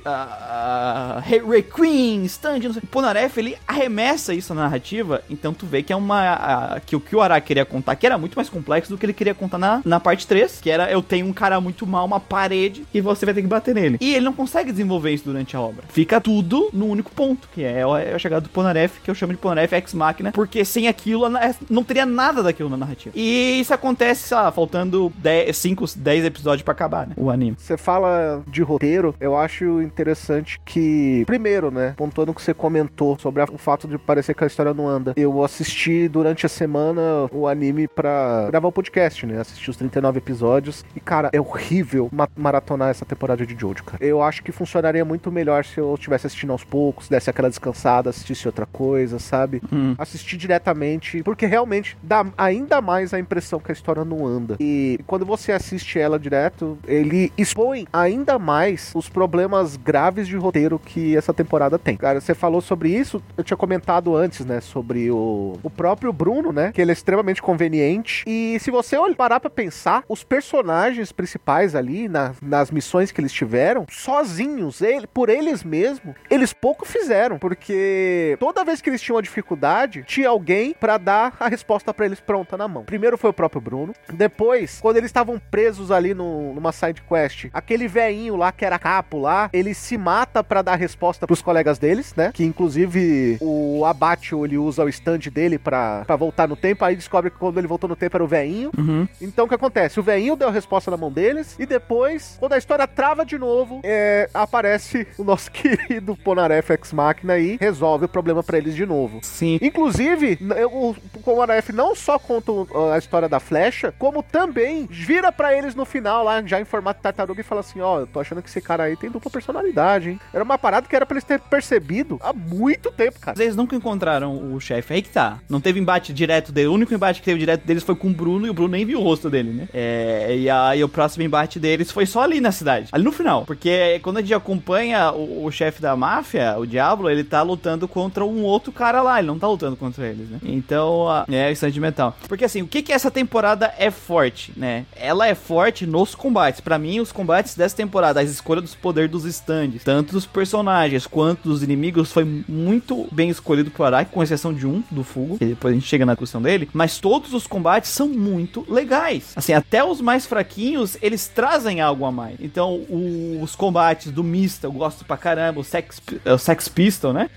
Requiem, stand, não sei. O Polnareff, ele arremessa isso na narrativa, então tu vê que é que o que o Araki queria contar, que era muito mais complexo do que ele queria contar na parte 3, que era, eu tenho um cara muito mal, uma parede, e você vai ter que bater nele. E ele não consegue desenvolver isso durante a obra. Fica tudo no único ponto, que é a chegada do Polnareff, que eu chamo de Polnareff Ex Machina, porque sem aquilo, não teria nada daquilo na narrativa. E isso acontece, sei lá, faltando 5, 10 episódios pra acabar, né? O anime. Você fala de roteiro, eu acho interessante que, primeiro, né, pontuando o que você comentou sobre o fato de parecer que a história não anda. Eu assisti durante a semana o anime pra gravar o podcast, né? Assisti os 39 episódios e, cara, é horrível maratonar essa temporada de Jojo, cara. Eu acho que funcionaria muito melhor se eu estivesse assistindo aos poucos, desse aquela descansada, assistisse outra coisa, sabe? Assistir diretamente, porque realmente dá ainda mais a impressão que a história não anda. E quando você assiste ela direto, ele expõe ainda mais os problemas graves de roteiro que essa temporada tem. Cara, você falou sobre isso, eu tinha comentado antes, né, sobre o próprio Bruno, né, que ele é extremamente conveniente. E se você parar pra pensar, os personagens principais ali, nas missões que eles tiveram, sozinhos, por eles mesmos, eles pouco fizeram, porque toda vez que eles tinham uma dificuldade, tinha alguém pra dar a resposta pra eles pronta na mão. Primeiro foi o próprio Bruno, depois, quando eles estavam presos ali numa side quest, aquele velhinho lá, que era capo lá, ele se mata pra dar a resposta pros colegas deles, né, que inclusive o Abatio, ele usa o stand dele pra voltar no tempo, aí descobre que quando ele voltou no tempo era o velhinho. Então o que acontece? O velhinho deu a resposta na mão deles, e depois, quando a história trava de novo, aparece o nosso querido Polnareff Ex Machina aí, resolve o problema pra eles de novo. Sim. Inclusive, o Polnareff não só conta a história da flecha, como também vira pra eles no final lá, já em formato tartaruga, e fala assim, eu tô achando que esse cara aí tem dupla personalidade, hein? Era uma parada que era pra eles terem percebido há muito tempo, cara. Eles nunca encontraram o chefe, aí que tá. Não teve embate direto dele, o único embate que teve direto deles foi com o Bruno, e o Bruno nem viu o rosto dele, né? E aí o próximo embate deles foi só ali na cidade, ali no final, porque quando a gente acompanha o chefe da máfia, o Diablo, ele tá lutando contra um outro cara lá, ele não tá lutando contra eles, né? Então, o stand de metal. Porque assim, o que essa temporada é forte, né? Ela é forte nos combates. Pra mim, os combates dessa temporada, as escolhas dos poderes dos stands, tanto dos personagens quanto dos inimigos, foi muito bem escolhido por Araki, com exceção de um, do Fugo, que depois a gente chega na discussão dele, mas todos os combates são muito legais. Assim, até os mais fraquinhos, eles trazem algo a mais. Então, os combates do Mista, eu gosto pra caramba, o Sex Pistol, né?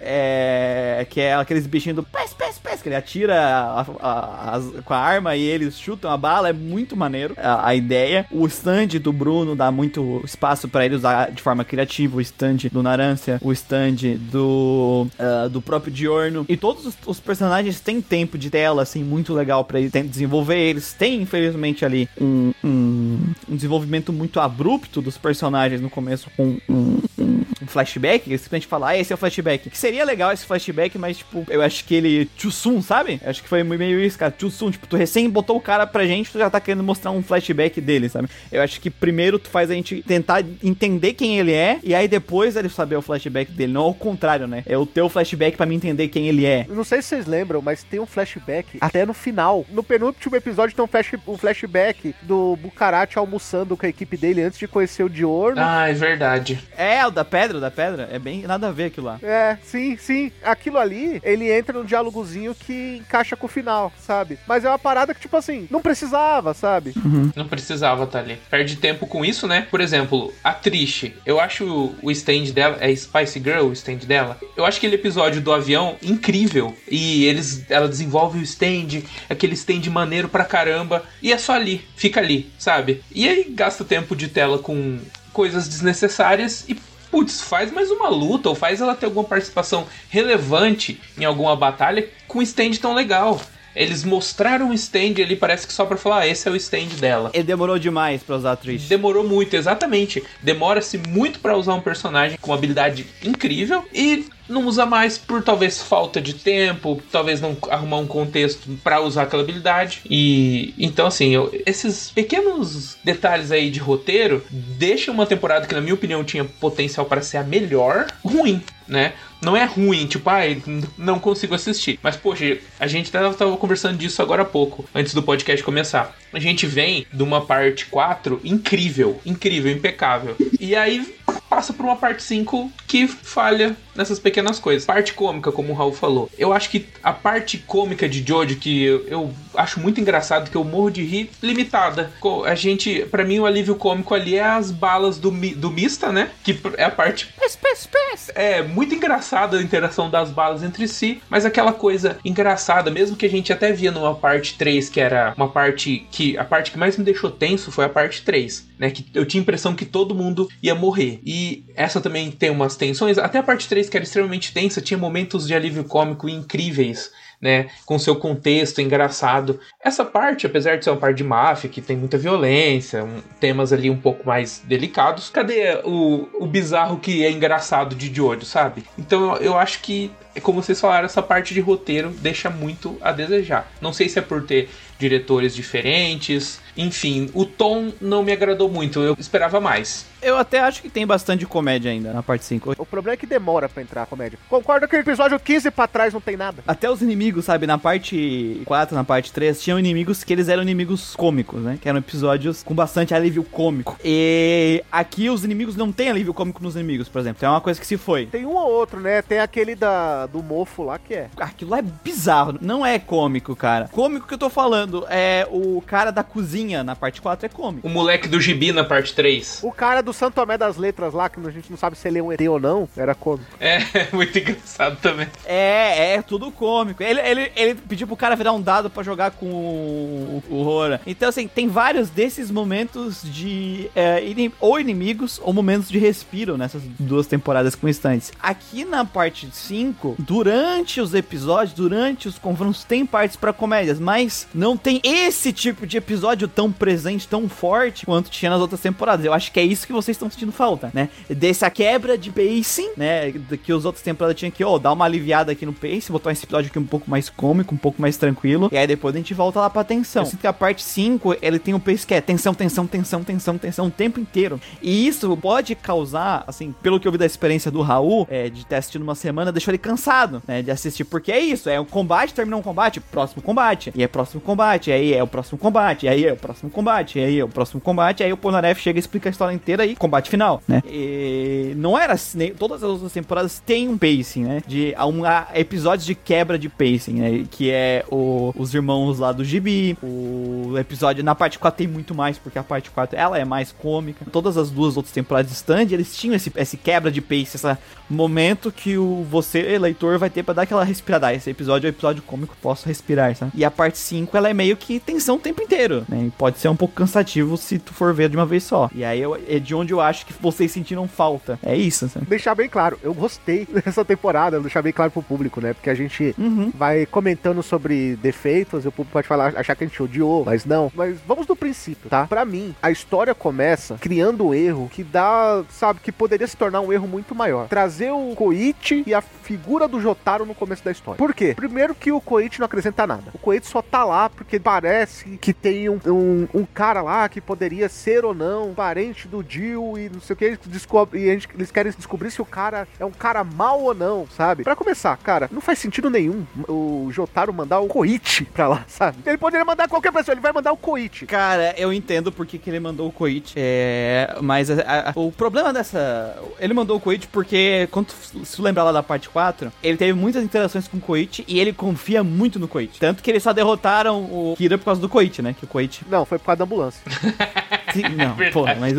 Que é aqueles bichinhos do pés, que ele atira com a arma e eles chutam a bala, é muito maneiro a ideia. O stand do Bruno dá muito espaço pra ele usar de forma criativa, o stand do Narancia, o stand do próprio Diorno, e todos os personagens têm tempo de tela, assim, muito legal pra ele desenvolver eles. Tem, infelizmente, ali um um desenvolvimento muito abrupto dos personagens no começo com um flashback, que simplesmente fala, esse é o flashback. Que seria legal esse flashback, mas, tipo, eu acho que ele too soon, sabe? Eu acho que foi meio isso, cara, too soon. Tipo, tu recém botou o cara pra gente, tu já tá querendo mostrar um flashback dele, sabe? Eu acho que primeiro tu faz a gente tentar entender quem ele é, e aí depois ele saber o flashback dele. Não ao contrário, né? É o teu flashback pra mim entender quem ele é. Eu não sei se vocês lembram, mas tem um flashback até no final. No penúltimo episódio tem um flashback do Bucarati almoçando com a equipe dele antes de conhecer o Diorno. Ah, é verdade. É, o da pedra. É bem nada a ver aquilo lá. É, sim. Aquilo ali, ele entra num diálogozinho que encaixa com o final, sabe? Mas é uma parada que, tipo assim, não precisava, sabe? Não precisava estar ali. Perde tempo com isso, né? Por exemplo, a Trish. Eu acho o stand dela, é Spice Girl o stand dela. Eu acho aquele episódio do avião incrível. E ela desenvolve o stand, aquele stand maneiro pra caramba. E é só ali, fica ali, sabe? E aí gasta tempo de tela com coisas desnecessárias e putz, faz mais uma luta, ou faz ela ter alguma participação relevante em alguma batalha com um stand tão legal. Eles mostraram um stand ali, parece que só pra falar, esse é o stand dela. Ele demorou demais pra usar a Trish. Demorou muito, exatamente. Demora-se muito pra usar um personagem com uma habilidade incrível e não usa mais por talvez falta de tempo, talvez não arrumar um contexto pra usar aquela habilidade. E então assim, esses pequenos detalhes aí de roteiro deixam uma temporada que na minha opinião tinha potencial para ser a melhor, ruim, né? Não é ruim, tipo, não consigo assistir. Mas, poxa, a gente tava conversando disso agora há pouco, antes do podcast começar. A gente vem de uma parte 4 incrível, impecável. E aí passa por uma parte 5 que falha nessas pequenas coisas. Parte cômica, como o Raul falou. Eu acho que a parte cômica de Jojo, que eu acho muito engraçado, que eu morro de rir, limitada. Pra mim, o alívio cômico ali é as balas do Mista, né? Que é a parte... É muito engraçada a interação das balas entre si, mas aquela coisa engraçada, mesmo que a gente até via numa parte 3, que era uma parte que... A parte que mais me deixou tenso foi a parte 3, né? Que eu tinha a impressão que todo mundo ia morrer. E essa também tem umas tensões. Até a parte 3, que era extremamente tensa, tinha momentos de alívio cômico incríveis, né, com seu contexto engraçado. Essa parte, apesar de ser uma parte de máfia, que tem muita violência, temas ali um pouco mais delicados, cadê o bizarro que é engraçado de Jojo, sabe? Então eu acho que, como vocês falaram, essa parte de roteiro deixa muito a desejar. Não sei se é por ter diretores diferentes, enfim, o tom não me agradou muito, eu esperava mais. Eu até acho que tem bastante comédia ainda na parte 5. O problema é que demora pra entrar a comédia. Concordo que o episódio 15 pra trás não tem nada. Até os inimigos, sabe, na parte 4, na parte 3, tinham inimigos que eles eram inimigos cômicos, né? Que eram episódios com bastante alívio cômico. E aqui os inimigos não têm alívio cômico nos inimigos, por exemplo. É uma coisa que se foi. Tem um ou outro, né? Tem aquele do mofo lá que é. Aquilo lá é bizarro. Não é cômico, cara. Cômico que eu tô falando é o cara da cozinha na parte 4 é cômico. O moleque do gibi na parte 3. O cara do Santo Tomé das Letras lá, que a gente não sabe se ele é um ET ou não, era cômico. É, muito engraçado também. É tudo cômico. Ele pediu pro cara virar um dado pra jogar com o Rora. Então, assim, tem vários desses momentos de ou inimigos ou momentos de respiro nessas duas temporadas constantes. Aqui na parte 5, durante os episódios, durante os confrontos, tem partes pra comédias, mas não tem esse tipo de episódio tão presente, tão forte quanto tinha nas outras temporadas. Eu acho que é isso que vocês estão sentindo falta, né? Dessa quebra de pacing, né? Que os outros temporadas tinham que, dar uma aliviada aqui no pace, botar esse episódio aqui um pouco mais cômico, um pouco mais tranquilo, e aí depois a gente volta lá pra tensão. Eu sinto que a parte 5, ele tem um pace que é tensão o tempo inteiro. E isso pode causar, assim, pelo que eu vi da experiência do Raul, de ter assistido uma semana, deixou ele cansado, né? De assistir, porque é isso, é um combate, terminou um combate, próximo combate, e é próximo combate, e aí é o próximo combate, e aí é o próximo combate, e aí é o próximo combate, e aí o Polnareff chega e explica a história inteira e combate final, né? E não era assim, todas as outras temporadas têm um pacing, né? De episódios de quebra de pacing, né? Que é os irmãos lá do Gibi, o episódio na parte 4 tem muito mais, porque a parte 4 ela é mais cômica. Todas as duas outras temporadas de stand, eles tinham esse quebra de pace, esse momento que você, leitor vai ter pra dar aquela respirada. Esse episódio é um episódio cômico, posso respirar, sabe? E a parte 5, ela é meio que tensão o tempo inteiro, né? E pode ser um pouco cansativo se tu for ver de uma vez só. E aí é de onde eu acho que vocês sentiram falta. É isso, sabe? Deixar bem claro, eu gostei dessa temporada, deixar bem claro pro público, né? Porque a gente vai comentando sobre defeitos, o público pode falar, achar que a gente odiou, mas não. Mas vamos do princípio, tá? Pra mim, a história começa criando um erro que dá, sabe, que poderia se tornar um erro muito maior. Trazer o Koichi e a figura do Jotaro no começo da história. Por quê? Primeiro que o Koichi não acrescenta nada. O Koichi só tá lá porque parece que tem um cara lá que poderia ser ou não parente do Dio e não sei o que, eles querem descobrir se o cara é um cara mau ou não, sabe? Pra começar, cara, não faz sentido nenhum o Jotaro mandar o Koichi pra lá, sabe? Ele poderia mandar qualquer pessoa, ele vai mandar o Koichi. Cara, eu entendo porque que ele mandou o Koichi, mas o problema dessa... Ele mandou o Koichi porque, se tu lembrar lá da parte 4, ele teve muitas interações com o Koichi e ele confia muito no Koichi. Tanto que eles só derrotaram o Kira por causa do Koichi, né? Que o Koichi... Não, foi por causa da ambulância. Sim, não, porra, mas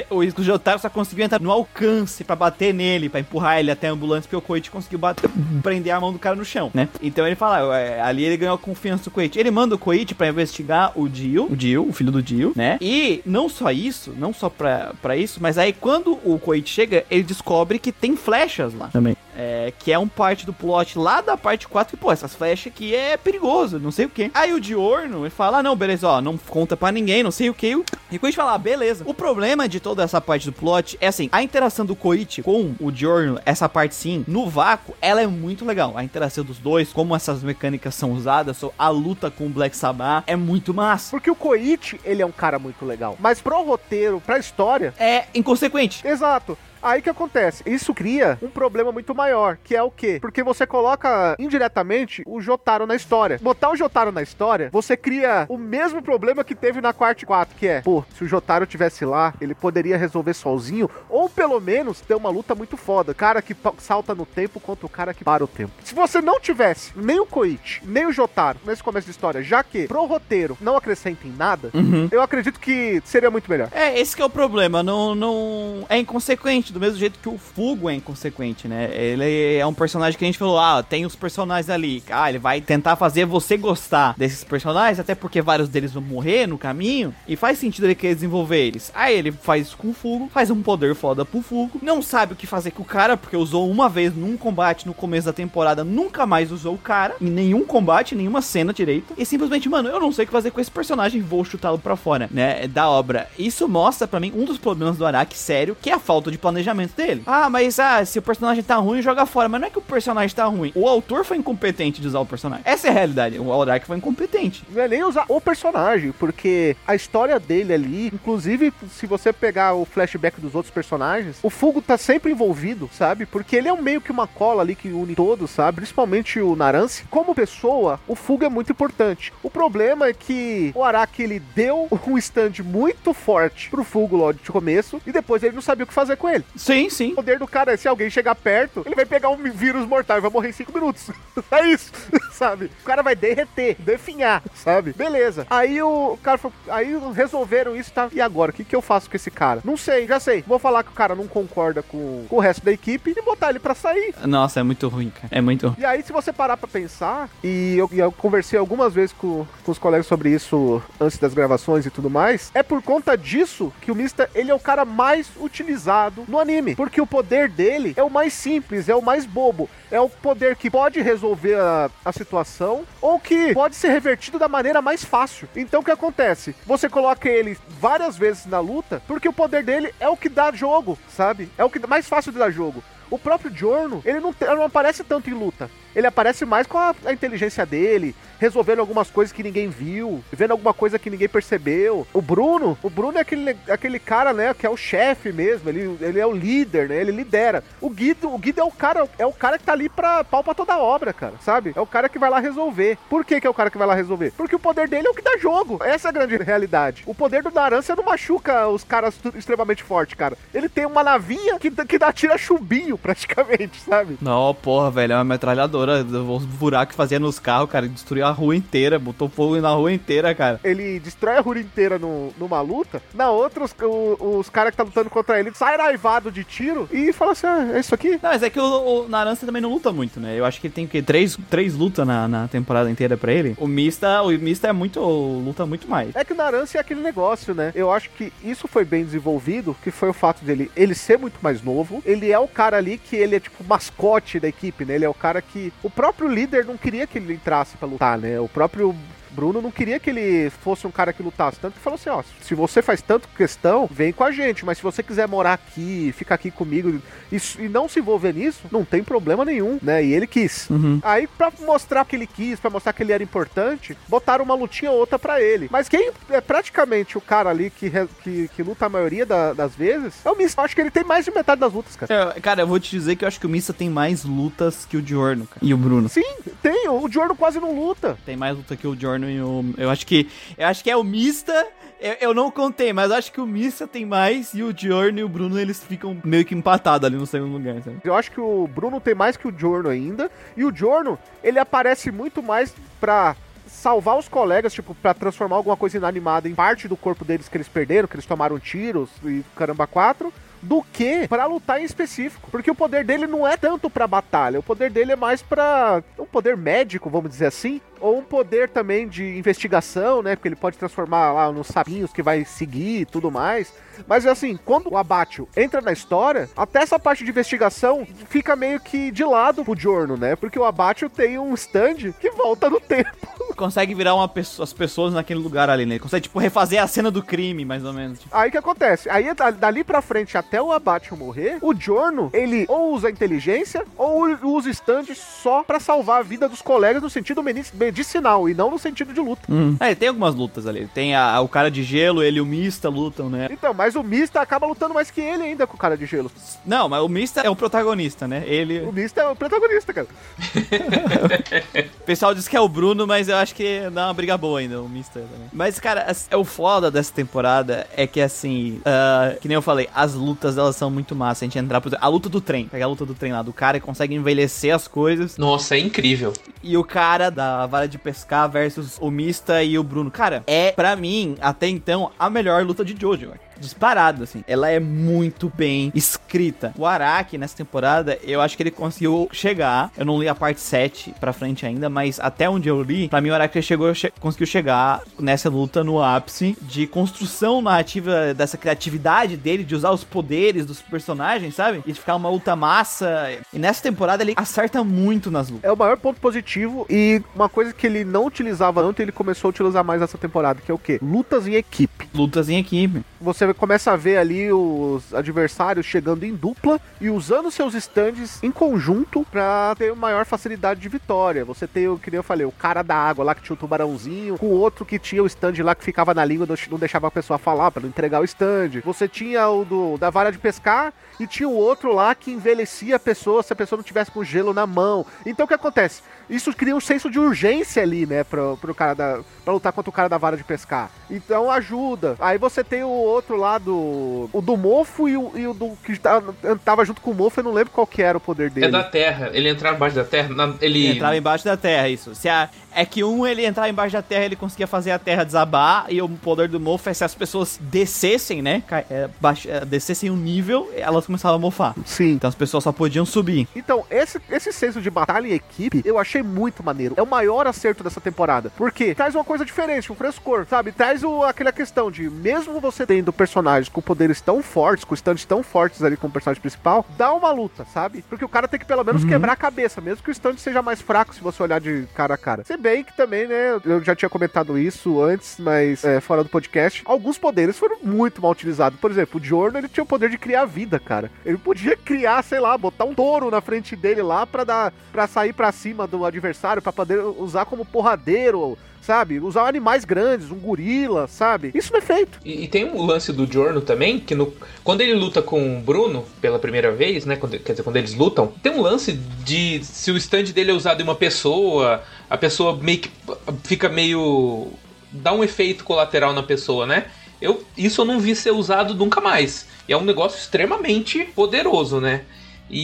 o Jotaro só conseguiu entrar no alcance pra bater nele, pra empurrar ele até a ambulância, porque o Koichi conseguiu prender a mão do cara no chão, né? Então ele fala, ali ele ganhou a confiança do Koichi. Ele manda o Koichi pra investigar o Dio, o filho do Dio, né? E não só isso, não só pra isso, mas aí quando o Koichi chega, ele descobre que tem flechas lá também. Que é um parte do plot lá da parte 4, que, pô, essas flechas aqui é perigoso, não sei o que. Aí o Diorno, ele fala, não, beleza, ó, não conta pra ninguém, não sei o que. E o Koichi fala, beleza. O problema de toda essa parte do plot é assim, a interação do Koichi com o Diorno, essa parte sim, no vácuo, ela é muito legal. A interação dos dois, como essas mecânicas são usadas, a luta com o Black Sabbath é muito massa. Porque o Koichi, ele é um cara muito legal. Mas pro roteiro, pra história... é inconsequente. Exato. Aí que acontece? Isso cria um problema muito maior, que é o quê? Porque você coloca indiretamente o Jotaro na história. Botar o Jotaro na história, você cria o mesmo problema que teve na parte 4, que é, pô, se o Jotaro tivesse lá, ele poderia resolver sozinho, ou pelo menos ter uma luta muito foda. O cara que salta no tempo contra o cara que para o tempo. Se você não tivesse nem o Koichi, nem o Jotaro nesse começo de história, já que pro roteiro não acrescenta em nada, eu acredito que seria muito melhor. Esse que é o problema, não é inconsequente. Do mesmo jeito que o Fugo é inconsequente, né? Ele é um personagem que a gente falou, tem os personagens ali. Ele vai tentar fazer você gostar desses personagens, até porque vários deles vão morrer no caminho, e faz sentido ele querer desenvolver eles. Aí ele faz isso com o Fugo, faz um poder foda pro Fugo, não sabe o que fazer com o cara, porque usou uma vez num combate no começo da temporada, nunca mais usou o cara, em nenhum combate, nenhuma cena direito, e simplesmente, mano, eu não sei o que fazer com esse personagem, vou chutá-lo pra fora, né? Da obra. Isso mostra pra mim um dos problemas do Araki, sério, que é a falta de planejamento dele. Mas se o personagem tá ruim, joga fora. Mas não é que o personagem tá ruim. O autor foi incompetente de usar o personagem. Essa é a realidade. O Araki foi incompetente. Não é nem usar o personagem, porque a história dele ali, inclusive, se você pegar o flashback dos outros personagens, o Fugo tá sempre envolvido, sabe? Porque ele é meio que uma cola ali que une todos, sabe? Principalmente o Narance. Como pessoa, o Fugo é muito importante. O problema é que o Araki, ele deu um stand muito forte pro Fugo logo de começo, e depois ele não sabia o que fazer com ele. Sim, sim. O poder do cara é, se alguém chegar perto, ele vai pegar um vírus mortal e vai morrer em 5 minutos. É isso, sabe? O cara vai derreter, definhar, sabe? Beleza. Aí o cara falou, aí resolveram isso, tá? E agora? O que eu faço com esse cara? Não sei, já sei. Vou falar que o cara não concorda com o resto da equipe e botar ele pra sair. Nossa, é muito ruim, cara. É muito ruim. E aí, se você parar pra pensar, e eu conversei algumas vezes com os colegas sobre isso antes das gravações e tudo mais, é por conta disso que o Mista, ele é o cara mais utilizado no anime. Porque o poder dele é o mais simples, é o mais bobo. É o poder que pode resolver a situação ou que pode ser revertido da maneira mais fácil. Então o que acontece? Você coloca ele várias vezes na luta porque o poder dele é o que dá jogo, sabe? É o que mais fácil de dar jogo. O próprio Diorno, ele não aparece tanto em luta. Ele aparece mais com a inteligência dele, resolvendo algumas coisas que ninguém viu, vendo alguma coisa que ninguém percebeu. O Bruno é aquele cara, né, que é o chefe mesmo, ele é o líder, né, ele lidera. O Guido é o cara que tá ali pra pau pra toda a obra, cara, sabe? É o cara que vai lá resolver. Por que é o cara que vai lá resolver? Porque o poder dele é o que dá jogo. Essa é a grande realidade. O poder do Naranja não machuca os caras extremamente fortes, cara. Ele tem uma navinha que tira chumbinho, praticamente, sabe? Não, porra, velho, é uma metralhadora. metralhadora, os buracos que fazia nos carros, cara, destruiu a rua inteira, botou fogo na rua inteira, cara. Ele destrói a rua inteira numa luta, na outra os caras que tá lutando contra ele saem raivado de tiro e falam assim, é isso aqui? Não, mas é que o Narança também não luta muito, né? Eu acho que ele tem o quê? Três lutas na temporada inteira pra ele. O Mista é muito, luta muito mais. É que o Narança é aquele negócio, né? Eu acho que isso foi bem desenvolvido, que foi o fato dele ele ser muito mais novo. Ele é o cara ali que ele é tipo mascote da equipe, né? Ele é o cara que o próprio líder não queria que ele entrasse pra lutar, né? O próprio Bruno não queria que ele fosse um cara que lutasse, tanto que falou assim, ó, se você faz tanto questão, vem com a gente, mas se você quiser morar aqui, ficar aqui comigo e não se envolver nisso, não tem problema nenhum, né? E ele quis. Aí, pra mostrar que ele quis, pra mostrar que ele era importante, botaram uma lutinha ou outra pra ele. Mas quem é praticamente o cara ali que luta a maioria das vezes é o Mista. Eu acho que ele tem mais de metade das lutas, cara. Cara, eu vou te dizer que eu acho que o Mista tem mais lutas que o Giorno, cara. E o Bruno. Sim, tem. O Giorno quase não luta. Tem mais luta que o Giorno e o... Eu acho que é o Mista... Eu não contei, mas acho que o Mista tem mais e o Giorno e o Bruno, eles ficam meio que empatados ali no segundo lugar, sabe? Eu acho que o Bruno tem mais que o Giorno ainda. E o Giorno, ele aparece muito mais pra salvar os colegas, tipo, pra transformar alguma coisa inanimada em parte do corpo deles que eles perderam, que eles tomaram tiros e caramba 4, do que pra lutar em específico. Porque o poder dele não é tanto pra batalha, o poder dele é mais pra um poder médico, vamos dizer assim, ou um poder também de investigação, né? Porque ele pode transformar lá nos sapinhos que vai seguir e tudo mais. Mas assim, quando o Abbátio entra na história, até essa parte de investigação fica meio que de lado pro Giorno, né? Porque o Abbátio tem um stand que volta no tempo. Consegue virar as pessoas naquele lugar ali, né? Ele consegue, tipo, refazer a cena do crime, mais ou menos. Tipo. Aí o que acontece? Aí dali pra frente, até o Abbátio morrer, o Giorno, ele ou usa inteligência, ou usa stand só pra salvar a vida dos colegas no sentido medicinal, e não no sentido de luta. Tem algumas lutas ali. Tem o cara de gelo, ele e o Mista lutam, né? Então, mas o Mista acaba lutando mais que ele ainda com o cara de gelo. Não, mas o Mista é o protagonista, né? O Mista é o protagonista, cara. O pessoal diz que é o Bruno, mas eu acho que dá uma briga boa ainda, o Mista também. Mas, cara, o foda dessa temporada é que, assim, que nem eu falei, as lutas, elas são muito massas. A gente entrar, por exemplo, a luta do trem. Pegar a luta do trem lá, do cara que consegue envelhecer as coisas. Nossa, é incrível. E o cara da vara de pescar versus o Mista e o Bruno. Cara, pra mim, até então, a melhor luta de Jojo, disparado, assim. Ela é muito bem escrita. O Araki, nessa temporada, eu acho que ele conseguiu chegar. Eu não li a parte 7 pra frente ainda, mas até onde eu li, pra mim o Araki conseguiu chegar nessa luta no ápice de construção narrativa, dessa criatividade dele, de usar os poderes dos personagens, sabe? E de ficar uma luta massa. E nessa temporada ele acerta muito nas lutas. É o maior ponto positivo e uma coisa que ele não utilizava antes, ele começou a utilizar mais nessa temporada, que é o quê? Lutas em equipe. Lutas em equipe. Você começa a ver ali os adversários chegando em dupla e usando seus stands em conjunto pra ter maior facilidade de vitória. Você tem, que nem eu falei, o cara da água lá que tinha o tubarãozinho, com o outro que tinha o stand lá que ficava na língua, não deixava a pessoa falar pra não entregar o stand. Você tinha o da vara de pescar e tinha o outro lá que envelhecia a pessoa se a pessoa não tivesse com gelo na mão. Então o que acontece? Isso cria um senso de urgência ali, né, pro cara pra lutar contra o cara da vara de pescar. Então ajuda. Aí você tem o outro lá o do mofo e o do que tava junto com o mofo, eu não lembro qual que era o poder dele. É da terra, ele entrava embaixo da terra, ele entrava embaixo da terra, isso. É que ele entrava embaixo da terra, ele conseguia fazer a terra desabar, e o poder do mofo é se as pessoas descessem, né, descessem um nível, elas começavam a mofar. Sim. Então as pessoas só podiam subir. Então, esse senso de batalha em equipe, eu achei muito maneiro. É o maior acerto dessa temporada. Porque traz uma coisa diferente, um frescor, sabe? Traz aquela questão de, mesmo você tendo personagens com poderes tão fortes, com stands tão fortes ali com o personagem principal, dá uma luta, sabe? Porque o cara tem que pelo menos quebrar a cabeça, mesmo que o stand seja mais fraco se você olhar de cara a cara. Se bem que também, né, eu já tinha comentado isso antes, mas fora do podcast, alguns poderes foram muito mal utilizados. Por exemplo, o Giorno, ele tinha o poder de criar vida, cara. Ele podia criar, sei lá, botar um touro na frente dele lá pra sair pra cima do adversário, pra poder usar como porradeiro, sabe? Usar animais grandes, um gorila, sabe? Isso não é feito. E tem um lance do Giorno também, que quando ele luta com o Bruno pela primeira vez, né? Quando eles lutam, tem um lance de se o stand dele é usado em uma pessoa, a pessoa meio que fica meio... dá um efeito colateral na pessoa, né? Isso eu não vi ser usado nunca mais. E é um negócio extremamente poderoso, né? E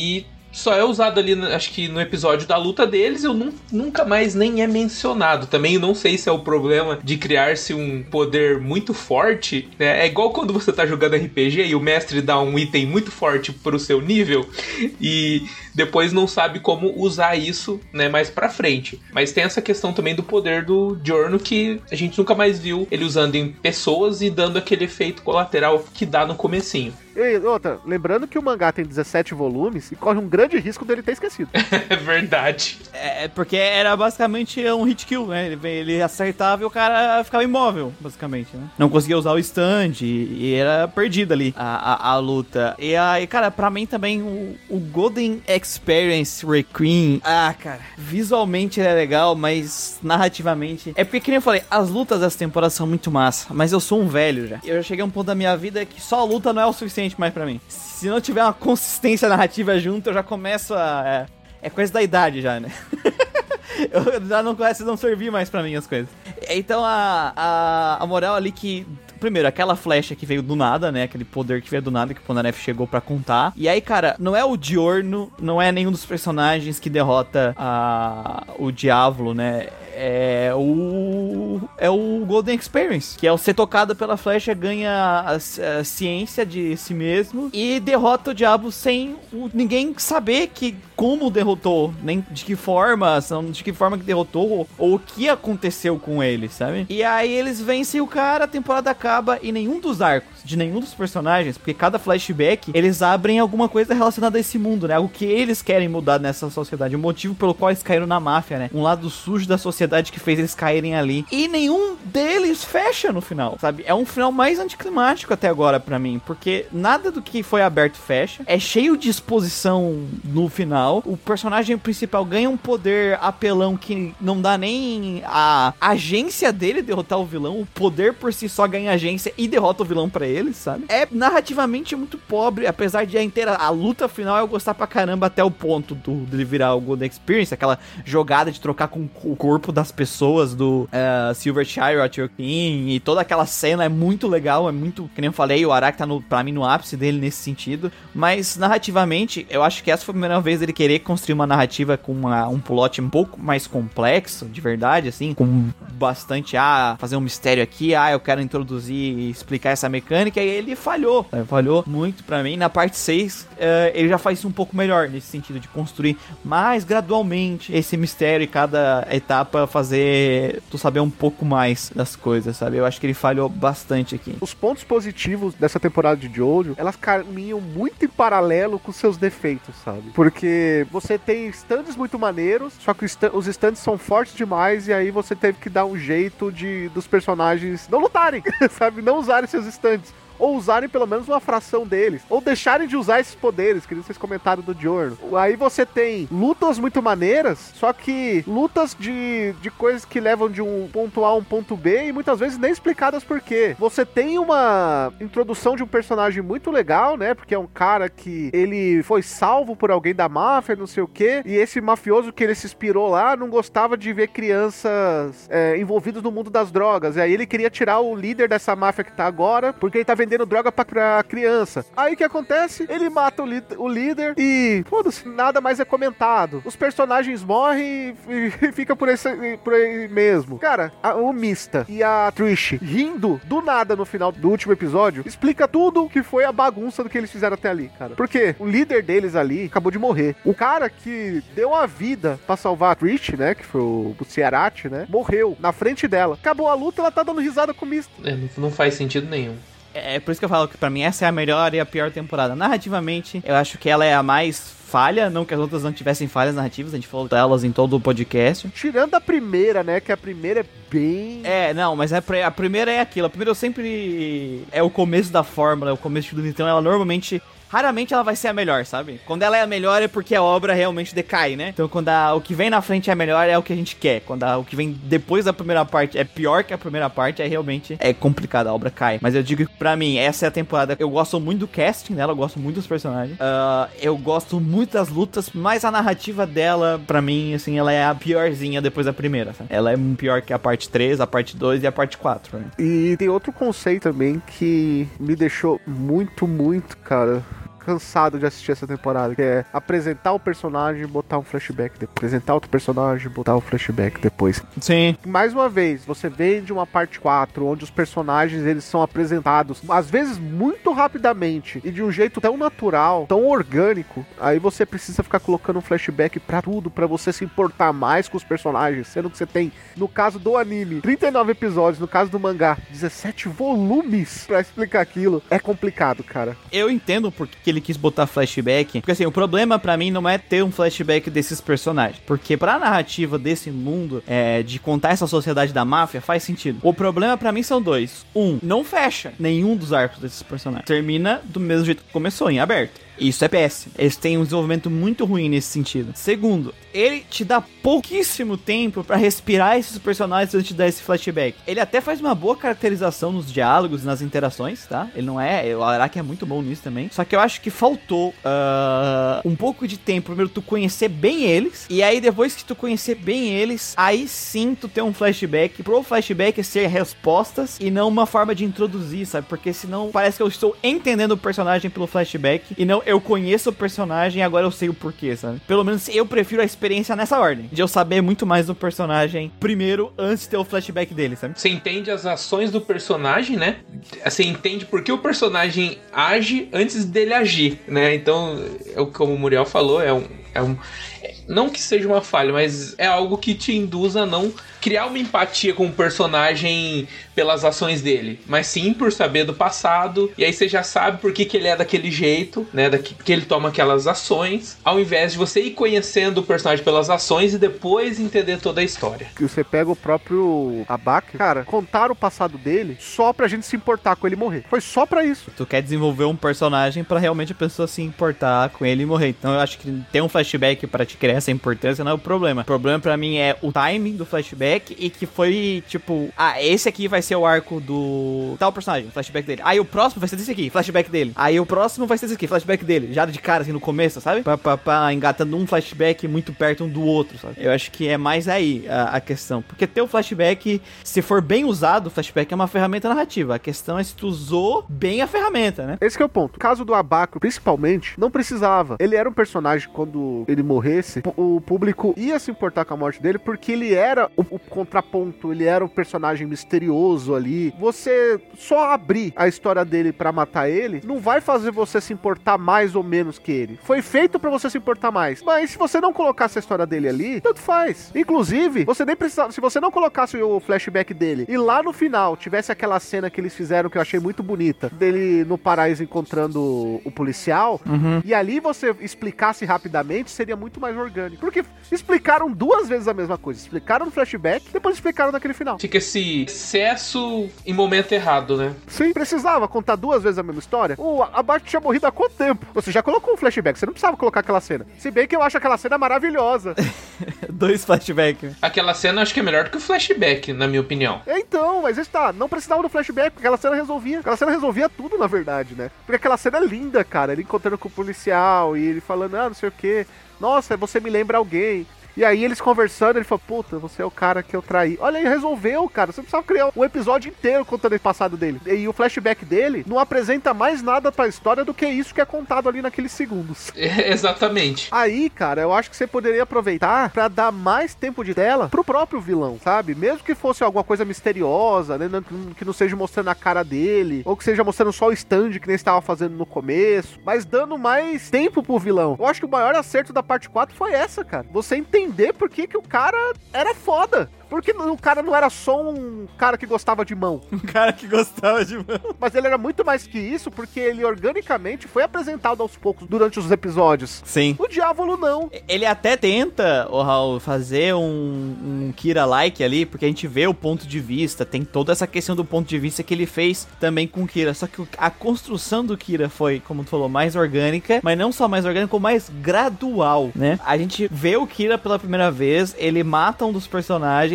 Só é usado ali, acho que no episódio da luta deles, nunca mais nem é mencionado. Também eu não sei se é o problema de criar-se um poder muito forte, né? É igual quando você tá jogando RPG e o mestre dá um item muito forte pro seu nível e depois não sabe como usar isso, né, mais pra frente. Mas tem essa questão também do poder do Giorno que a gente nunca mais viu ele usando em pessoas e dando aquele efeito colateral que dá no comecinho. E outra, lembrando que o mangá tem 17 volumes e corre um grande risco dele ter esquecido. É verdade. Porque era basicamente um hit kill, né? Ele acertava e o cara ficava imóvel, basicamente, né? Não conseguia usar o stand e era perdido ali a luta. E aí, cara, pra mim também o Golden Experience Requiem, cara, visualmente ele é legal, mas narrativamente... É porque, como eu falei, as lutas dessa temporada são muito massa, mas eu sou um velho já. Eu já cheguei a um ponto da minha vida que só a luta não é o suficiente mais pra mim. Se não tiver uma consistência narrativa junto, eu já começo a... É coisa da idade já, né? Eu já não começo a não servir mais pra mim as coisas. Então a moral ali que... Primeiro, aquela flecha que veio do nada, né? Aquele poder que veio do nada, que o Polnareff chegou pra contar. E aí, cara, não é o Giorno, não é nenhum dos personagens que derrota o Diavolo, né? É o Golden Experience, que é o ser tocado pela flecha, ganha a ciência de si mesmo e derrota o diabo sem ninguém saber como derrotou, nem de que forma que derrotou ou o que aconteceu com ele, sabe? E aí eles vencem o cara, a temporada acaba e nenhum dos arcos, de nenhum dos personagens, porque cada flashback, eles abrem alguma coisa relacionada a esse mundo, né? Algo que eles querem mudar nessa sociedade, o motivo pelo qual eles caíram na máfia, né? Um lado sujo da sociedade que fez eles caírem ali. E nenhum deles fecha no final, sabe? É um final mais anticlimático até agora pra mim, porque nada do que foi aberto fecha. É cheio de exposição no final. O personagem principal ganha um poder apelão que não dá nem a agência dele derrotar o vilão. O poder por si só ganha agência e derrota o vilão pra ele, sabe? É narrativamente muito pobre, apesar de a luta final eu gostar pra caramba até o ponto dele virar o Golden Experience, aquela jogada de trocar com o corpo das pessoas do Silver Chariot King, e toda aquela cena é muito legal, é muito, que nem eu falei, o Araki tá pra mim no ápice dele nesse sentido, mas narrativamente, eu acho que essa foi a primeira vez dele querer construir uma narrativa com um plot um pouco mais complexo, de verdade, assim, com bastante, fazer um mistério aqui, eu quero introduzir e explicar essa mecânica, e ele falhou muito pra mim. Na parte 6, ele já faz isso um pouco melhor, nesse sentido de construir mais gradualmente esse mistério e cada etapa fazer tu saber um pouco mais das coisas, sabe? Eu acho que ele falhou bastante aqui. Os pontos positivos dessa temporada de Jojo, elas caminham muito em paralelo com seus defeitos, sabe? Porque você tem stands muito maneiros, só que os stands são fortes demais e aí você teve que dar um jeito dos personagens não lutarem, sabe? Não usarem seus stands. Ou usarem pelo menos uma fração deles. Ou deixarem de usar esses poderes, que vocês comentaram do Giorno. Aí você tem lutas muito maneiras, só que lutas de coisas que levam de um ponto A a um ponto B e muitas vezes nem explicadas por quê. Você tem uma introdução de um personagem muito legal, né? Porque é um cara que ele foi salvo por alguém da máfia, não sei o quê, e esse mafioso que ele se inspirou lá não gostava de ver crianças envolvidas no mundo das drogas. E aí ele queria tirar o líder dessa máfia que tá agora, porque ele tá vendendo droga pra criança. Aí o que acontece? Ele mata o líder e, foda-se, nada mais é comentado. Os personagens morrem e fica por aí mesmo. Cara, o Mista e a Trish rindo do nada no final do último episódio explica tudo que foi a bagunça do que eles fizeram até ali, cara. Porque o líder deles ali acabou de morrer. O cara que deu a vida pra salvar a Trish, né, que foi o Ciarati, né, morreu na frente dela. Acabou a luta, ela tá dando risada com o Mista. Não faz sentido nenhum. É por isso que eu falo que pra mim essa é a melhor e a pior temporada. Narrativamente, eu acho que ela é a mais falha, não que as outras não tivessem falhas narrativas, a gente falou delas em todo o podcast. Tirando a primeira, né, que a primeira é bem... não, mas a primeira é aquilo. A primeira eu sempre... É o começo da fórmula, é o começo de tudo, então ela normalmente... Raramente ela vai ser a melhor, sabe? Quando ela é a melhor é porque a obra realmente decai, né? Então quando o que vem na frente é melhor é o que a gente quer. Quando o que vem depois da primeira parte é pior que a primeira parte, aí realmente é complicado, a obra cai. Mas eu digo que pra mim, essa é a temporada... Eu gosto muito do casting dela, eu gosto muito dos personagens. Eu gosto muito das lutas, mas a narrativa dela, pra mim, assim, ela é a piorzinha depois da primeira, sabe? Ela é pior que a parte 3, a parte 2 e a parte 4, né? E tem outro conceito também que me deixou muito, cara... cansado de assistir essa temporada, que é apresentar o personagem e botar um flashback depois. Apresentar outro personagem e botar um flashback depois. Sim. Mais uma vez, você vem de uma parte 4, onde os personagens, eles são apresentados, às vezes muito rapidamente, e de um jeito tão natural, tão orgânico, aí você precisa ficar colocando um flashback pra tudo, pra você se importar mais com os personagens, sendo que você tem, no caso do anime, 39 episódios, no caso do mangá, 17 volumes pra explicar aquilo. É complicado, cara. Eu entendo porque ele quis botar flashback, porque assim, o problema pra mim não é ter um flashback desses personagens, porque pra narrativa desse mundo, de contar essa sociedade da máfia, faz sentido. O problema pra mim são dois. Não fecha nenhum dos arcos desses personagens. Termina do mesmo jeito que começou, em aberto. Isso é péssimo. Eles têm um desenvolvimento muito ruim nesse sentido. Segundo, ele te dá pouquíssimo tempo pra respirar esses personagens antes de dar esse flashback. Ele até faz uma boa caracterização nos diálogos e nas interações, tá? Ele não é... O Araki é muito bom nisso também. Só que eu acho que faltou um pouco de tempo primeiro tu conhecer bem eles. E aí depois que tu conhecer bem eles, aí sim tu ter um flashback. Pro flashback ser respostas e não uma forma de introduzir, sabe? Porque senão parece que eu estou entendendo o personagem pelo flashback e não eu conheço o personagem e agora eu sei o porquê, sabe? Pelo menos eu prefiro a experiência nessa ordem, de eu saber muito mais do personagem primeiro, antes de ter o flashback dele, sabe? Você entende as ações do personagem, né? Você entende por que o personagem age antes dele agir, né? Então, como o Muriel falou, não que seja uma falha, mas é algo que te induz a não criar uma empatia com o personagem pelas ações dele, mas sim por saber do passado, e aí você já sabe por que ele é daquele jeito, né, que ele toma aquelas ações, ao invés de você ir conhecendo o personagem pelas ações e depois entender toda a história. Que você pega o próprio Abaki, cara, contar o passado dele só pra gente se importar com ele morrer. Foi só pra isso. Tu quer desenvolver um personagem pra realmente a pessoa se importar com ele e morrer. Então eu acho que ter um flashback pra te criar essa importância não é o problema. O problema pra mim é o timing do flashback e que foi tipo, esse aqui vai ser o arco do tal personagem, flashback dele. Aí o próximo vai ser desse aqui, flashback dele. Aí o próximo vai ser desse aqui, flashback dele. Já de cara assim no começo, sabe? Engatando um flashback muito perto um do outro, sabe? Eu acho que é mais aí a questão. Porque ter o flashback, se for bem usado, o flashback é uma ferramenta narrativa. A questão é se tu usou bem a ferramenta, né? Esse que é o ponto. O caso do Abaki, principalmente, não precisava. Ele era um personagem, quando ele morresse, o público ia se importar com a morte dele, porque ele era o contraponto, ele era o personagem misterioso ali. Você só abrir a história dele pra matar ele, não vai fazer você se importar mais ou menos que ele. Foi feito pra você se importar mais. Mas se você não colocasse a história dele ali, tanto faz. Inclusive, você nem precisava, se você não colocasse o flashback dele e lá no final tivesse aquela cena que eles fizeram que eu achei muito bonita, dele no paraíso encontrando o policial, e ali você explicasse rapidamente, seria muito mais orgânico. Porque explicaram 2 vezes a mesma coisa. Explicaram no flashback, depois explicaram naquele final. Fica esse excesso em momento errado, né? Sim, precisava contar 2 vezes a mesma história. O Abaki tinha morrido há quanto tempo? Você já colocou um flashback, você não precisava colocar aquela cena. Se bem que eu acho aquela cena maravilhosa. 2 flashbacks. Aquela cena eu acho que é melhor do que o flashback, na minha opinião. Então, mas está, não precisava do flashback, porque aquela cena resolvia tudo, na verdade, né? Porque aquela cena é linda, cara, ele encontrando com o policial e ele falando, não sei o que, nossa, você me lembra alguém. E aí eles conversando, ele falou, puta, você é o cara que eu traí. Olha aí, resolveu, cara. Você não precisava criar um episódio inteiro contando o passado dele. E o flashback dele não apresenta mais nada pra história do que isso que é contado ali naqueles segundos. Exatamente. Aí, cara, eu acho que você poderia aproveitar pra dar mais tempo de tela pro próprio vilão, sabe? Mesmo que fosse alguma coisa misteriosa, né? Que não seja mostrando a cara dele, ou que seja mostrando só o stand que nem estava fazendo no começo, mas dando mais tempo pro vilão. Eu acho que o maior acerto da parte 4 foi essa, cara. Você entender por que o cara era foda. Porque o cara não era só um cara que gostava de mão. Um cara que gostava de mão. Mas ele era muito mais que isso, porque ele organicamente foi apresentado aos poucos durante os episódios. Sim. O Diávolo não. Ele até tenta, Raul, fazer um Kira-like ali, porque a gente vê o ponto de vista, tem toda essa questão do ponto de vista que ele fez também com o Kira. Só que a construção do Kira foi, como tu falou, mais orgânica, mas não só mais orgânica, como mais gradual, né? A gente vê o Kira pela primeira vez, ele mata um dos personagens,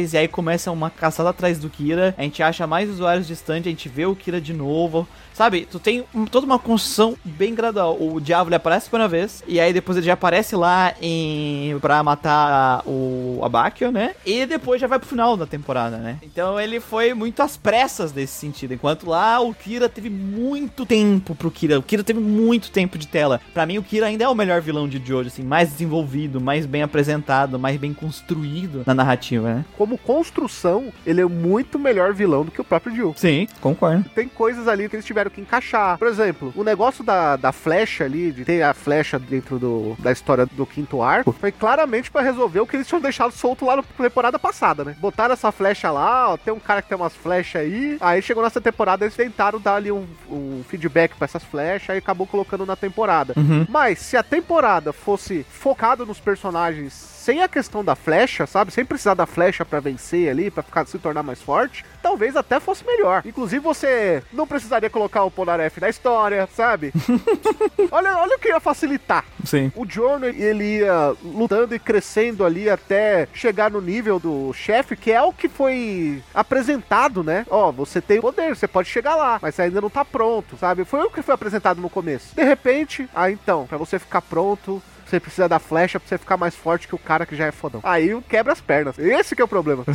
e aí começa uma caçada atrás do Kira, a gente acha mais usuários de stand, a gente vê o Kira de novo, sabe? Tu tem toda uma construção bem gradual. O Diabo ele aparece por uma vez, e aí depois ele já aparece lá pra matar o Abakio, né? E depois já vai pro final da temporada, né? Então ele foi muito às pressas nesse sentido, enquanto lá o Kira teve muito tempo pro Kira. O Kira teve muito tempo de tela. Pra mim o Kira ainda é o melhor vilão de Jojo, assim, mais desenvolvido, mais bem apresentado, mais bem construído na narrativa, né? Como construção, ele é muito melhor vilão do que o próprio Jill. Sim, concordo. Tem coisas ali que eles tiveram que encaixar. Por exemplo, o negócio da flecha ali, de ter a flecha dentro da história do quinto arco, foi claramente pra resolver o que eles tinham deixado solto lá na temporada passada, né? Botaram essa flecha lá, ó, tem um cara que tem umas flechas aí chegou nessa temporada, eles tentaram dar ali um feedback pra essas flechas e acabou colocando na temporada. Mas, se a temporada fosse focada nos personagens sem a questão da flecha, sabe? Sem precisar da flecha pra vencer ali, pra se tornar mais forte, talvez até fosse melhor. Inclusive, você não precisaria colocar o Polnareff na história, sabe? olha o que ia facilitar. Sim. O Giorno, ele ia lutando e crescendo ali até chegar no nível do chefe, que é o que foi apresentado, né? Ó, você tem poder, você pode chegar lá, mas você ainda não tá pronto, sabe? Foi o que foi apresentado no começo. De repente, então, pra você ficar pronto, você precisa da flecha pra você ficar mais forte que o cara que já é fodão. Aí quebra as pernas. Esse que é o problema.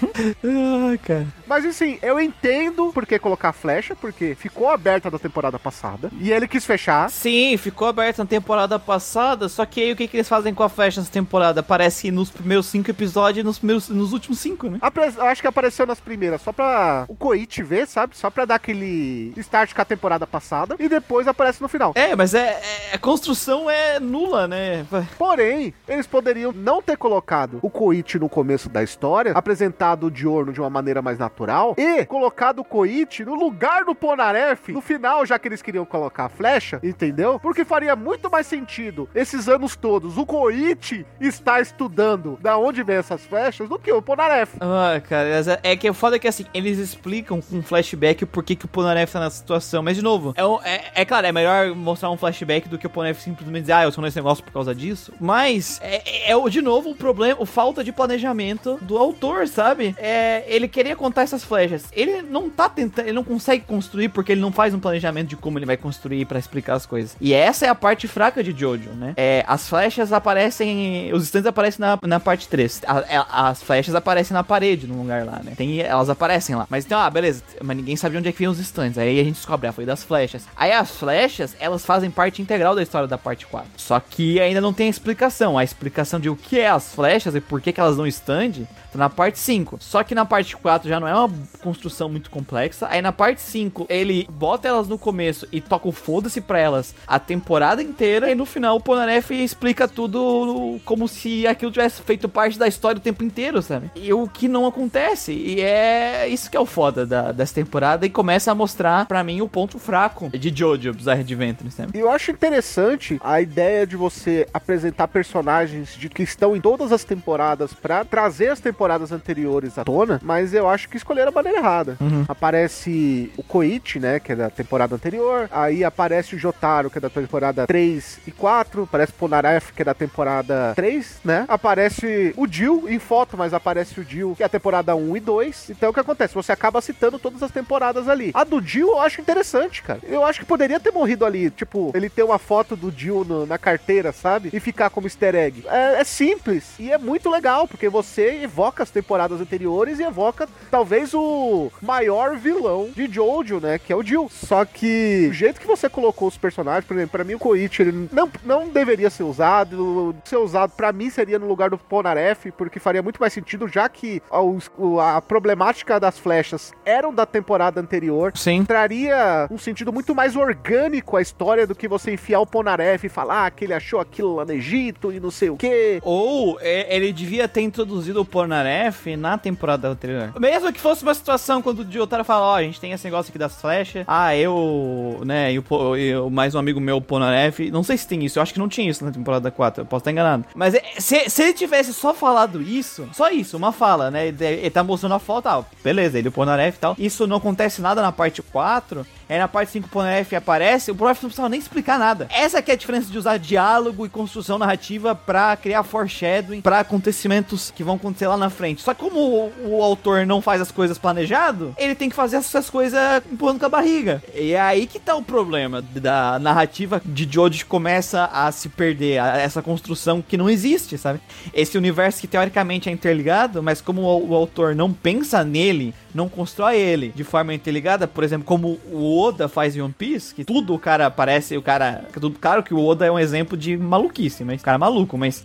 Ai, cara. Mas assim, eu entendo por que colocar a flecha, porque ficou aberta na temporada passada e ele quis fechar. Sim, ficou aberta na temporada passada, só que aí o que eles fazem com a flecha nessa temporada? Aparece nos primeiros 5 episódios e nos últimos 5, né? Eu acho que apareceu nas primeiras, só pra o Koichi ver, sabe? Só pra dar aquele start com a temporada passada e depois aparece no final. É, mas a construção é nula, né? Porém, eles poderiam não ter colocado o Koichi no começo da história, apresentado o Giorno de uma maneira mais natural e colocado o Koichi no lugar do Polnareff no final, já que eles queriam colocar a flecha, entendeu? Porque faria muito mais sentido esses anos todos o Koichi estar estudando da onde vem essas flechas do que o Polnareff. Ah, cara, é que o foda é que assim, eles explicam com um flashback o porquê que o Polnareff tá nessa situação, mas de novo, claro, é melhor mostrar um flashback do que o Polnareff simplesmente dizer, eu sou nesse negócio por causa disso, mas de novo o problema, a falta de planejamento do autor, sabe? Ele queria contar essas flechas, ele não tá tentando, ele não consegue construir porque ele não faz um planejamento de como ele vai construir pra explicar as coisas, e essa é a parte fraca de Jojo, né? As flechas aparecem, os stands aparecem na parte 3, as flechas aparecem na parede, num lugar lá, né? Elas aparecem lá, mas então, beleza, mas ninguém sabe onde é que vem os stands, aí a gente descobre, foi das flechas, aí as flechas, elas fazem parte integral da história da parte 4, só que ainda não tem explicação. A explicação de o que é as flechas e por que elas dão stand tá na parte 5. Só que na parte 4 já não é uma construção muito complexa. Aí na parte 5 ele bota elas no começo e toca o foda-se pra elas a temporada inteira. E no final o Polnareff explica tudo como se aquilo tivesse feito parte da história o tempo inteiro, sabe? E o que não acontece. E é isso que é o foda dessa temporada. E começa a mostrar pra mim o ponto fraco de Jojo Bizarre Adventure, sabe? E eu acho interessante a ideia de você apresentar personagens que estão em todas as temporadas pra trazer as temporadas anteriores à tona, mas eu acho que escolheram a maneira errada. Aparece o Koichi, né, que é da temporada anterior, aí aparece o Jotaro, que é da temporada 3 e 4, aparece o Polnareff, que é da temporada 3, né, aparece o Jill em foto, mas aparece o Jill, que é a temporada 1 e 2, então o que acontece? Você acaba citando todas as temporadas ali. A do Jill eu acho interessante, cara. Eu acho que poderia ter morrido ali, tipo, ele ter uma foto do Jill na carteira, sabe? E ficar como easter egg. É simples e é muito legal, porque você evoca as temporadas anteriores e evoca talvez o maior vilão de Jojo, né? Que é o Jill. Só que o jeito que você colocou os personagens, por exemplo, pra mim o Koichi, ele não deveria ser usado. Ser usado pra mim seria no lugar do Polnareff, porque faria muito mais sentido, já que a problemática das flechas eram da temporada anterior. Sim. Traria um sentido muito mais orgânico à história do que você enfiar o Polnareff e falar que ele achou aquilo lá no Egito e não sei o quê. Ou ele devia ter introduzido o Polnareff na temporada anterior. Mesmo que fosse uma situação quando o Jotaro fala, a gente tem esse negócio aqui das flechas, eu mais um amigo meu, o Polnareff, não sei se tem isso, eu acho que não tinha isso na temporada 4, eu posso estar enganado. Mas se ele tivesse só falado isso, só isso, uma fala, né, ele tá mostrando a foto, beleza, ele o Polnareff e tal, isso não acontece nada na parte 4, aí na parte 5 o Polnareff aparece, o Polnareff não precisava nem explicar nada. Essa que é a diferença de usar diálogo diálogo e construção narrativa pra criar foreshadowing pra acontecimentos que vão acontecer lá na frente. Só que como o autor não faz as coisas planejado, ele tem que fazer essas coisas empurrando com a barriga. E é aí que tá o problema da narrativa de Jojo, começa a se perder, essa construção que não existe, sabe? Esse universo que teoricamente é interligado, mas como o autor não pensa nele, não constrói ele de forma interligada, por exemplo, como o Oda faz em One Piece, que tudo o cara parece, claro que o Oda é um exemplo de maluquice, mas o cara é maluco, mas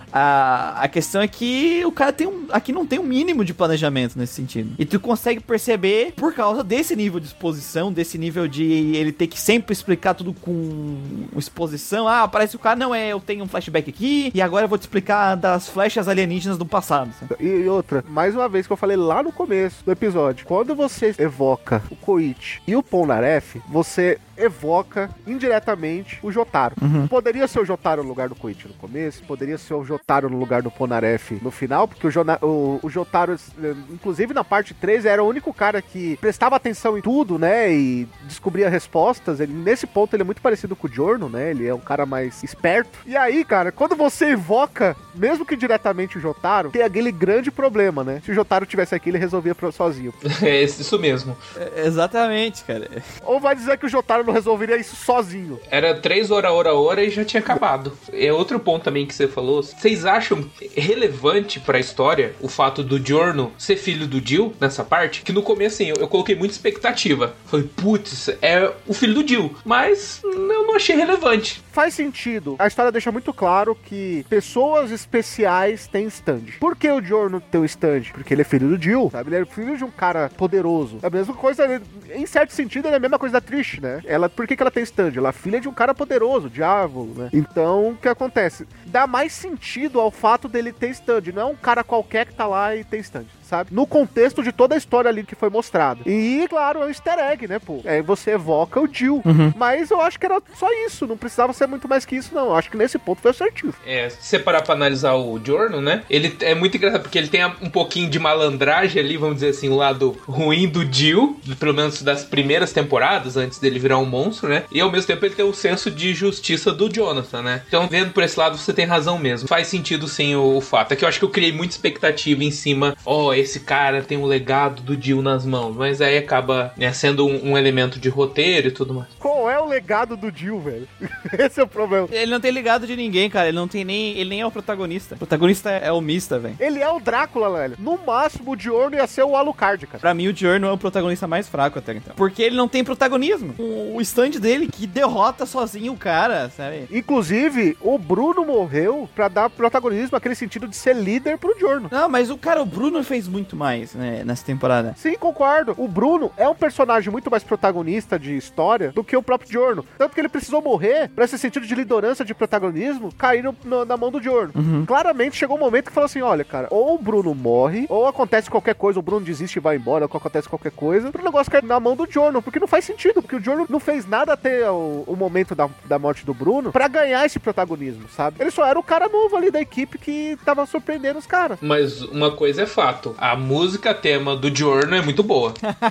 a questão é que o cara aqui não tem um mínimo de planejamento nesse sentido. E tu consegue perceber por causa desse nível de exposição, desse nível de ele ter que sempre explicar tudo com exposição. Parece que o cara, não, eu tenho um flashback aqui, e agora eu vou te explicar das flechas alienígenas do passado, sabe? E outra, mais uma vez que eu falei lá no começo do episódio, quando você evoca o Koichi e o Polnareff, você evoca indiretamente o Jotaro. Poderia ser o Jotaro no lugar do Koichi no começo, poderia ser o Jotaro no lugar do Polnareff no final, porque o Jotaro, inclusive na parte 3, era o único cara que prestava atenção em tudo, né, e descobria respostas. Nesse ponto ele é muito parecido com o Giorno, né, ele é um cara mais esperto. E aí, cara, quando você evoca, mesmo que diretamente o Jotaro, tem aquele grande problema, né, se o Jotaro tivesse aqui, ele resolvia sozinho. É isso mesmo. Exatamente, cara. Ou vai dizer que o Jotaro não resolveria isso sozinho? Era 3 hora e já tinha acabado. É outro ponto também que você falou. Vocês acham relevante pra história o fato do Giorno ser filho do Jill nessa parte? Que no começo, assim, eu coloquei muita expectativa. Falei, putz, é o filho do Jill. Mas eu não achei relevante. Faz sentido. A história deixa muito claro que pessoas especiais têm stand. Por que o Giorno tem um stand? Porque ele é filho do Jill, sabe? Ele é filho de um cara poderoso. É a mesma coisa, em certo sentido, é a mesma coisa da Trish, né? Por que ela tem stand? Ela é filha de um cara poderoso, Diávolo, né? Então, o que acontece? Dá mais sentido ao fato dele ter stand. Não é um cara qualquer que tá lá e tem stand, sabe? No contexto de toda a história ali que foi mostrada. E, claro, é um easter egg, né, pô? Aí você evoca o Jill. Mas eu acho que era só isso. Não precisava ser muito mais que isso, não. Eu acho que nesse ponto foi assertivo. Se você parar pra analisar o Giorno, né? Ele é muito engraçado, porque ele tem um pouquinho de malandragem ali, vamos dizer assim, o lado ruim do Jill, pelo menos das primeiras temporadas, antes dele virar um monstro, né? E ao mesmo tempo ele tem o senso de justiça do Jonathan, né? Então, vendo por esse lado, você tem razão mesmo. Faz sentido, sim, o fato. É que eu acho que eu criei muita expectativa em cima. Esse cara tem um legado do Jill nas mãos. Mas aí acaba, né, sendo um elemento de roteiro e tudo mais. Qual é o legado do Jill, velho? Esse é o problema. Ele não tem legado de ninguém, cara. Ele nem é o protagonista. O protagonista é o Mista, velho. Ele é o Drácula, velho. No máximo, o Giorno ia ser o Alucard, cara. Pra mim, o Giorno é o protagonista mais fraco até então. Porque ele não tem protagonismo. O stand dele que derrota sozinho o cara, sabe? Inclusive, o Bruno morreu pra dar protagonismo naquele sentido de ser líder pro Giorno. Não, mas o Bruno fez muito mais, né, nessa temporada. Sim, concordo. O Bruno é um personagem muito mais protagonista de história do que o próprio Giorno. Tanto que ele precisou morrer pra esse sentido de liderança, de protagonismo, cair na mão do Giorno. Claramente chegou um momento que falou assim, olha, cara, ou o Bruno morre, ou acontece qualquer coisa, o Bruno desiste e vai embora, ou acontece qualquer coisa, pro negócio cair na mão do Giorno, porque não faz sentido, porque o Giorno não fez nada até o momento da morte do Bruno pra ganhar esse protagonismo, sabe? Ele só era o cara novo ali da equipe que tava surpreendendo os caras. Mas uma coisa é fato, a música tema do Giorno é muito boa.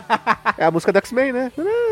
É a música do X-Men, né?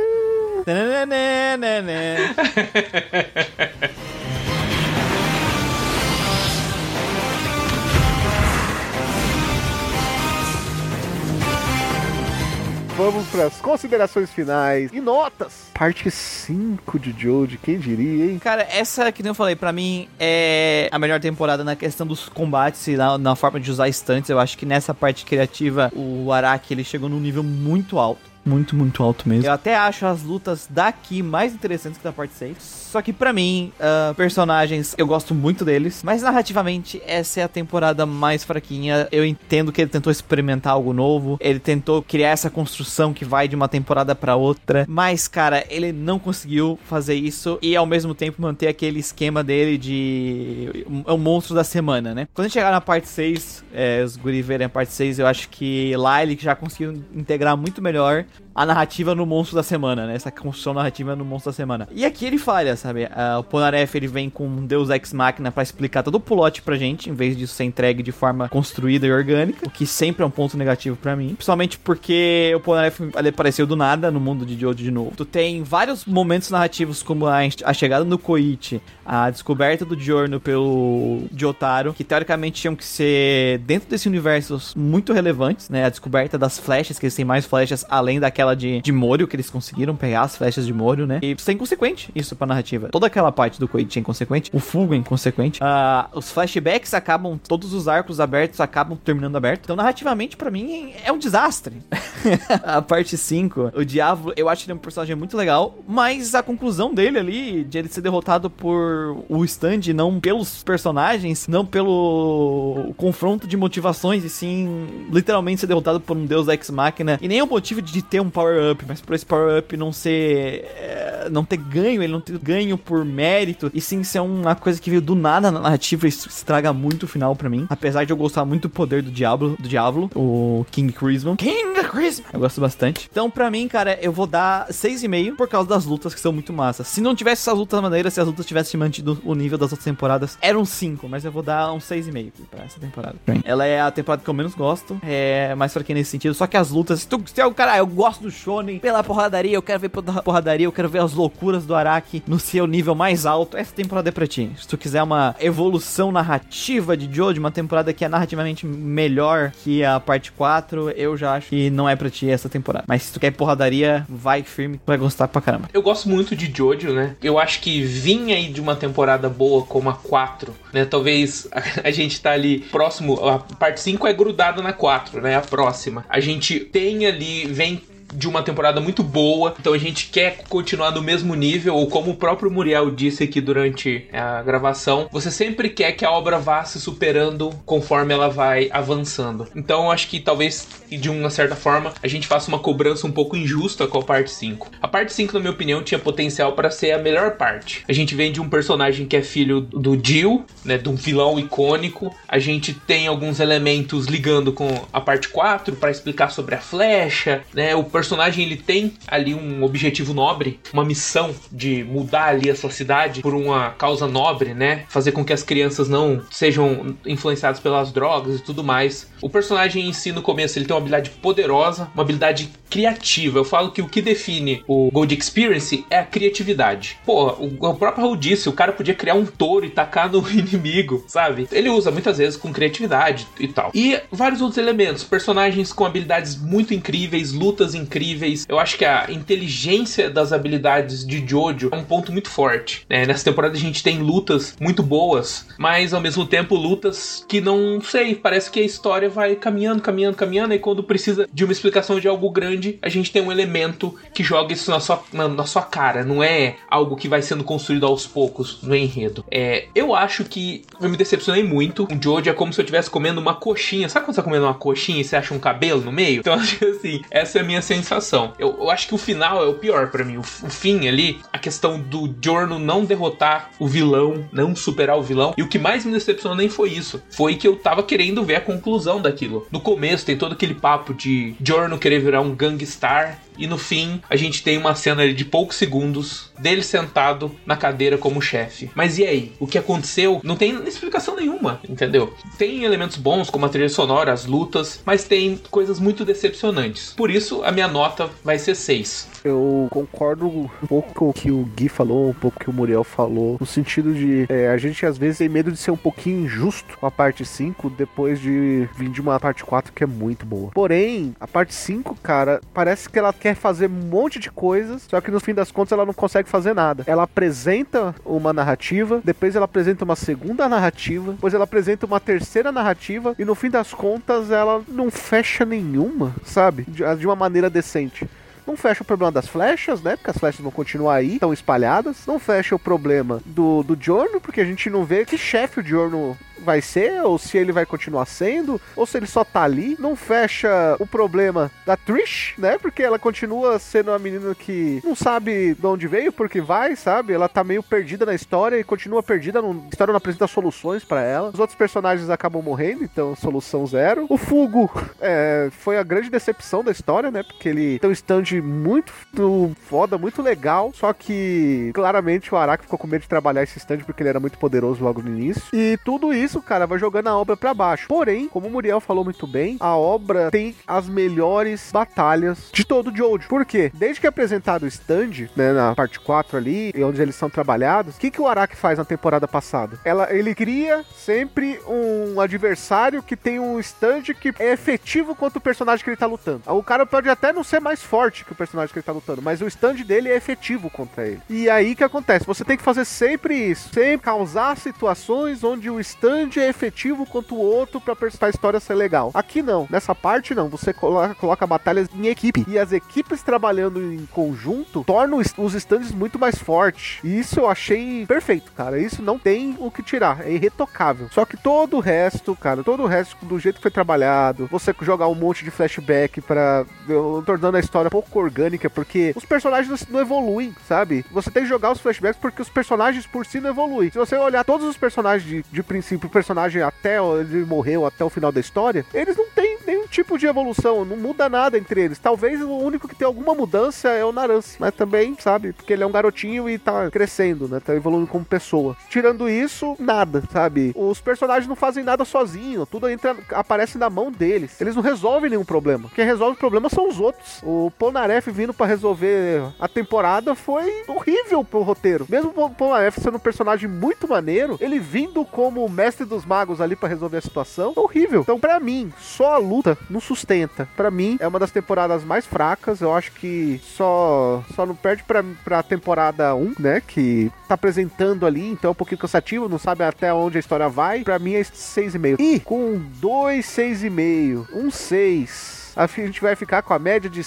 Vamos para as considerações finais e notas. Parte 5 de Jojo, quem diria, hein? Cara, essa que nem eu falei, pra mim é a melhor temporada na questão dos combates e na forma de usar stunts. Eu acho que nessa parte criativa o Araki ele chegou num nível muito alto. Muito, muito alto mesmo. Eu até acho as lutas daqui mais interessantes que da parte 6. Só que pra mim, personagens, eu gosto muito deles. Mas narrativamente, essa é a temporada mais fraquinha. Eu entendo que ele tentou experimentar algo novo. Ele tentou criar essa construção que vai de uma temporada pra outra. Mas, cara, ele não conseguiu fazer isso. E ao mesmo tempo manter aquele esquema dele de... É o monstro da semana, né? Quando a gente chegar na parte 6, os guri verem a parte 6, eu acho que lá ele já conseguiu integrar muito melhor a narrativa no monstro da semana, né? Essa construção narrativa no monstro da semana. E aqui ele falha, sabe? O Polnareff, ele vem com um Deus Ex Machina pra explicar todo o plot pra gente, em vez disso ser entregue de forma construída e orgânica, o que sempre é um ponto negativo pra mim. Principalmente porque o Polnareff, ele apareceu do nada no mundo de Jojo de novo. Tu tem vários momentos narrativos, como a chegada no Koichi, a descoberta do Giorno pelo Jotaro, que teoricamente tinham que ser, dentro desse universo, muito relevantes, né? A descoberta das flechas, que eles têm mais flechas além daquela de Morio, que eles conseguiram pegar as flechas de Morio, né? E isso é inconsequente, isso pra narrativa. Toda aquela parte do Koichi é inconsequente, o Fugo é inconsequente, os flashbacks acabam, todos os arcos abertos acabam terminando aberto. Então, narrativamente, pra mim, é um desastre. A parte 5, o Diablo, eu acho ele um personagem muito legal, mas a conclusão dele ali, de ele ser derrotado por o stand, não pelos personagens, não pelo confronto de motivações, e sim, literalmente ser derrotado por um Deus Ex Machina, e nem o motivo de ter um power-up, mas por esse power-up não ser... não ter ganho, ele não ter ganho por mérito, e sim ser uma coisa que veio do nada na narrativa, isso estraga muito o final pra mim, apesar de eu gostar muito do poder do Diablo, o King Crisman. Eu gosto bastante. Então, pra mim, cara, eu vou dar 6,5 por causa das lutas, que são muito massas. Se não tivesse essas lutas maneiras, se as lutas tivessem mantido o nível das outras temporadas, era um 5, mas eu vou dar um 6,5 pra essa temporada. Ela é a temporada que eu menos gosto, é mais fraquinha nesse sentido, só que as lutas, se é o cara, eu gosto do shonen, pela porradaria, eu quero ver pela porradaria, eu quero ver as loucuras do Araki no seu nível mais alto, essa temporada é pra ti. Se tu quiser uma evolução narrativa de Jojo, uma temporada que é narrativamente melhor que a parte 4, eu já acho que não é pra ti essa temporada. Mas se tu quer porradaria, vai firme, tu vai gostar pra caramba. Eu gosto muito de Jojo, né? Eu acho que vinha aí de uma temporada boa como a 4, né? Talvez a gente tá ali próximo, a parte 5 é grudada na 4, né? A próxima. A gente tem ali, vem de uma temporada muito boa, então a gente quer continuar no mesmo nível, ou como o próprio Muriel disse aqui durante a gravação, você sempre quer que a obra vá se superando conforme ela vai avançando. Então eu acho que talvez, de uma certa forma, a gente faça uma cobrança um pouco injusta com a parte 5. A parte 5, na minha opinião, tinha potencial para ser a melhor parte. A gente vem de um personagem que é filho do Jill, né, de um vilão icônico. A gente tem alguns elementos ligando com a parte 4 para explicar sobre a flecha, né? O personagem, ele tem ali um objetivo nobre, uma missão de mudar ali essa cidade por uma causa nobre, né? Fazer com que as crianças não sejam influenciadas pelas drogas e tudo mais. O personagem em si, no começo, ele tem uma habilidade poderosa, uma habilidade criativa. Eu falo que o que define o Gold Experience é a criatividade. Pô, o próprio Raul disse, o cara podia criar um touro e tacar no inimigo, sabe? Ele usa muitas vezes com criatividade e tal. E vários outros elementos, personagens com habilidades muito incríveis, lutas incríveis. Eu acho que a inteligência das habilidades de Jojo é um ponto muito forte, né? Nessa temporada a gente tem lutas muito boas, mas ao mesmo tempo lutas que não sei, parece que a história vai caminhando, e quando precisa de uma explicação de algo grande, a gente tem um elemento que joga isso na sua cara, não é algo que vai sendo construído aos poucos no enredo. Eu acho que eu me decepcionei muito. O Jojo é como se eu estivesse comendo uma coxinha. Sabe quando você tá comendo uma coxinha e você acha um cabelo no meio? Então acho que assim, essa é a minha sensação. Eu acho que o final é o pior pra mim. O fim ali, a questão do Giorno não derrotar o vilão, não superar o vilão. E o que mais me decepcionou nem foi isso. Foi que eu tava querendo ver a conclusão daquilo. No começo tem todo aquele papo de Giorno querer virar um gangstar. E no fim, a gente tem uma cena ali de poucos segundos dele sentado na cadeira como chefe. Mas e aí? O que aconteceu? Não tem explicação nenhuma, entendeu? Tem elementos bons, como a trilha sonora, as lutas, mas tem coisas muito decepcionantes. Por isso, a minha nota vai ser 6. Eu concordo um pouco com o que o Gui falou, um pouco com o que o Muriel falou, no sentido de a gente às vezes tem medo de ser um pouquinho injusto com a parte 5 depois de vir de uma parte 4 que é muito boa. Porém, a parte 5, cara, parece que ela quer fazer um monte de coisas, só que no fim das contas ela não consegue fazer nada. Ela apresenta uma narrativa, depois ela apresenta uma segunda narrativa, depois ela apresenta uma terceira narrativa, e no fim das contas ela não fecha nenhuma, sabe? De uma maneira decente. Não fecha o problema das flechas, né? Porque as flechas vão continuar aí, estão espalhadas. Não fecha o problema do Giorno, porque a gente não vê que chefe o Giorno vai ser, ou se ele vai continuar sendo, ou se ele só tá ali. Não fecha o problema da Trish, né? Porque ela continua sendo uma menina que não sabe de onde veio, porque vai, sabe? Ela tá meio perdida na história e continua perdida. A história não apresenta soluções pra ela. Os outros personagens acabam morrendo, então solução zero. O Fugo foi a grande decepção da história, né? Porque ele tem um stand muito foda, muito legal, só que claramente o Araki ficou com medo de trabalhar esse stand porque ele era muito poderoso logo no início. E tudo isso, cara, vai jogando a obra pra baixo. Porém, como o Muriel falou muito bem, a obra tem as melhores batalhas de todo o Jojo. Por quê? Desde que é apresentado o stand, né, na parte 4 ali, onde eles são trabalhados, o que o Araki faz na temporada passada? Ele cria sempre um adversário que tem um stand que é efetivo contra o personagem que ele tá lutando. O cara pode até não ser mais forte que o personagem que ele tá lutando, mas o stand dele é efetivo contra ele. E aí o que acontece? Você tem que fazer sempre isso, sempre causar situações onde o stand é efetivo contra o outro pra a história ser legal. Aqui não, nessa parte não, você coloca batalhas em equipe, e as equipes trabalhando em conjunto tornam os stands muito mais fortes, e isso eu achei perfeito, cara, isso não tem o que tirar, é irretocável. Só que todo o resto, cara, do jeito que foi trabalhado, você jogar um monte de flashback pra tornando a história um pouco orgânica, porque os personagens não evoluem, sabe? Você tem que jogar os flashbacks porque os personagens por si não evoluem. Se você olhar todos os personagens de princípio, o personagem até ele morreu, até o final da história, eles não têm nenhum tipo de evolução, não muda nada entre eles. Talvez o único que tem alguma mudança é o Narance, mas também, sabe? Porque ele é um garotinho e tá crescendo, né? Tá evoluindo como pessoa. Tirando isso, nada, sabe? Os personagens não fazem nada sozinho, tudo aparece na mão deles. Eles não resolvem nenhum problema. Quem resolve o problema são os outros. O Polnareff vindo pra resolver a temporada foi horrível pro roteiro. Mesmo o Polnareff sendo um personagem muito maneiro, ele vindo como o mestre dos magos ali pra resolver a situação, é horrível. Então, pra mim, só a luta não sustenta. Pra mim, é uma das temporadas mais fracas. Eu acho que só não perde pra temporada 1, né? Que tá apresentando ali, então é um pouquinho cansativo, não sabe até onde a história vai. Pra mim é 6,5. E com 2 6,5, um 6... a gente vai ficar com a média de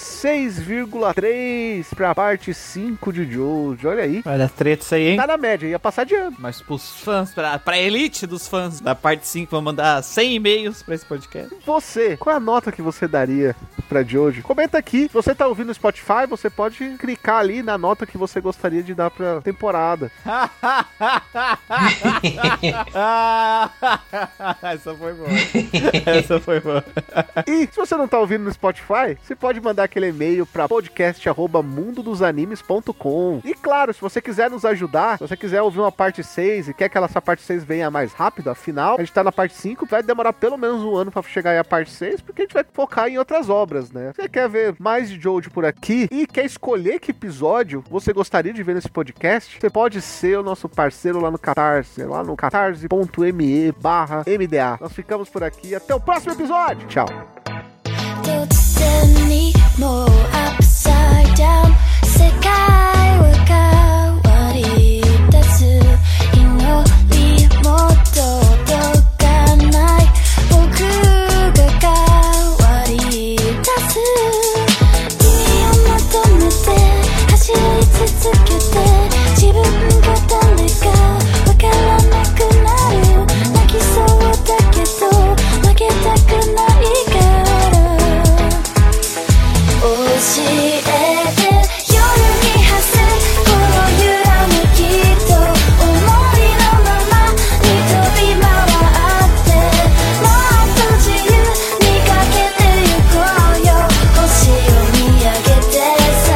6,3 pra parte 5 de Jojo. Olha aí. Olha, treta isso aí, hein? Tá na média, ia passar de ano. Mas pros fãs, pra elite dos fãs da parte 5, vão mandar 100 e-mails pra esse podcast. Você, qual é a nota que você daria pra Jojo? Comenta aqui. Se você tá ouvindo no Spotify, você pode clicar ali na nota que você gostaria de dar pra temporada. Essa foi boa. Essa foi boa. E se você não tá ouvindo no Spotify, você pode mandar aquele e-mail pra podcast@mundodosanimes.com. E claro, se você quiser nos ajudar, se você quiser ouvir uma parte 6 e quer que essa parte 6 venha mais rápido, afinal, a gente tá na parte 5, vai demorar pelo menos um ano pra chegar aí a parte 6, porque a gente vai focar em outras obras, né? Se você quer ver mais de Jojo por aqui e quer escolher que episódio você gostaria de ver nesse podcast, você pode ser o nosso parceiro lá no Catarse, lá no catarse.me/MDA. Nós ficamos por aqui, até o próximo episódio. Tchau. 突然にもう upside down 世界は変わり出す祈りも届かない僕が変わり出す意味を求めて走り続けて自分が誰かわからなくなる泣きそうだけど負けたくないから教えて夜に発すこの揺らめきと思いのままに飛び回ってもっと自由にかけてゆこうよ星を見上げてさ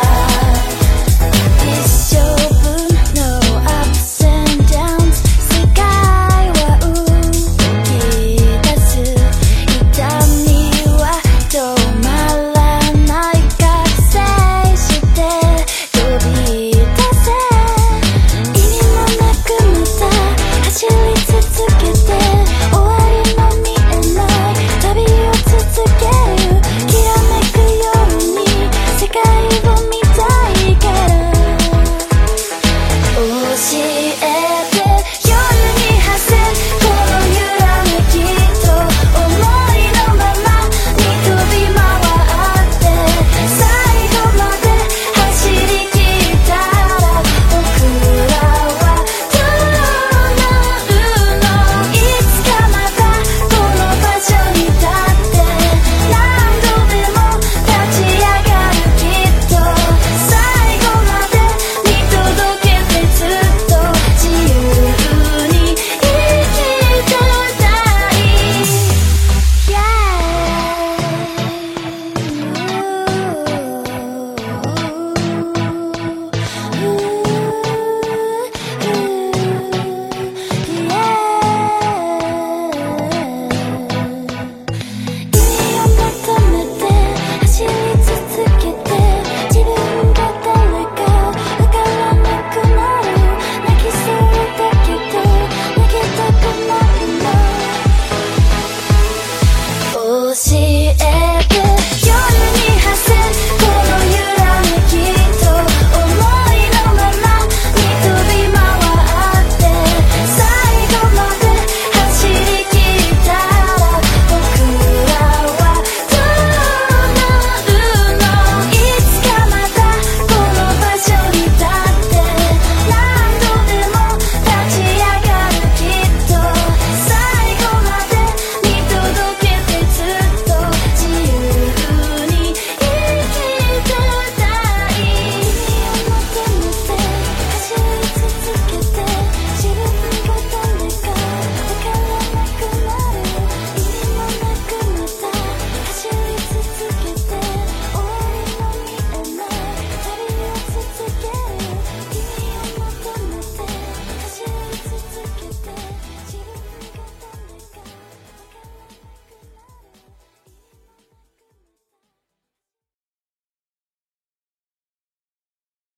一生分の ups and downs 世界は動き出す痛みは止まらない覚醒して飛び出せ意味もなくまた走り続けて終わりの見えない旅を続けるきらめくように世界を見たいから教え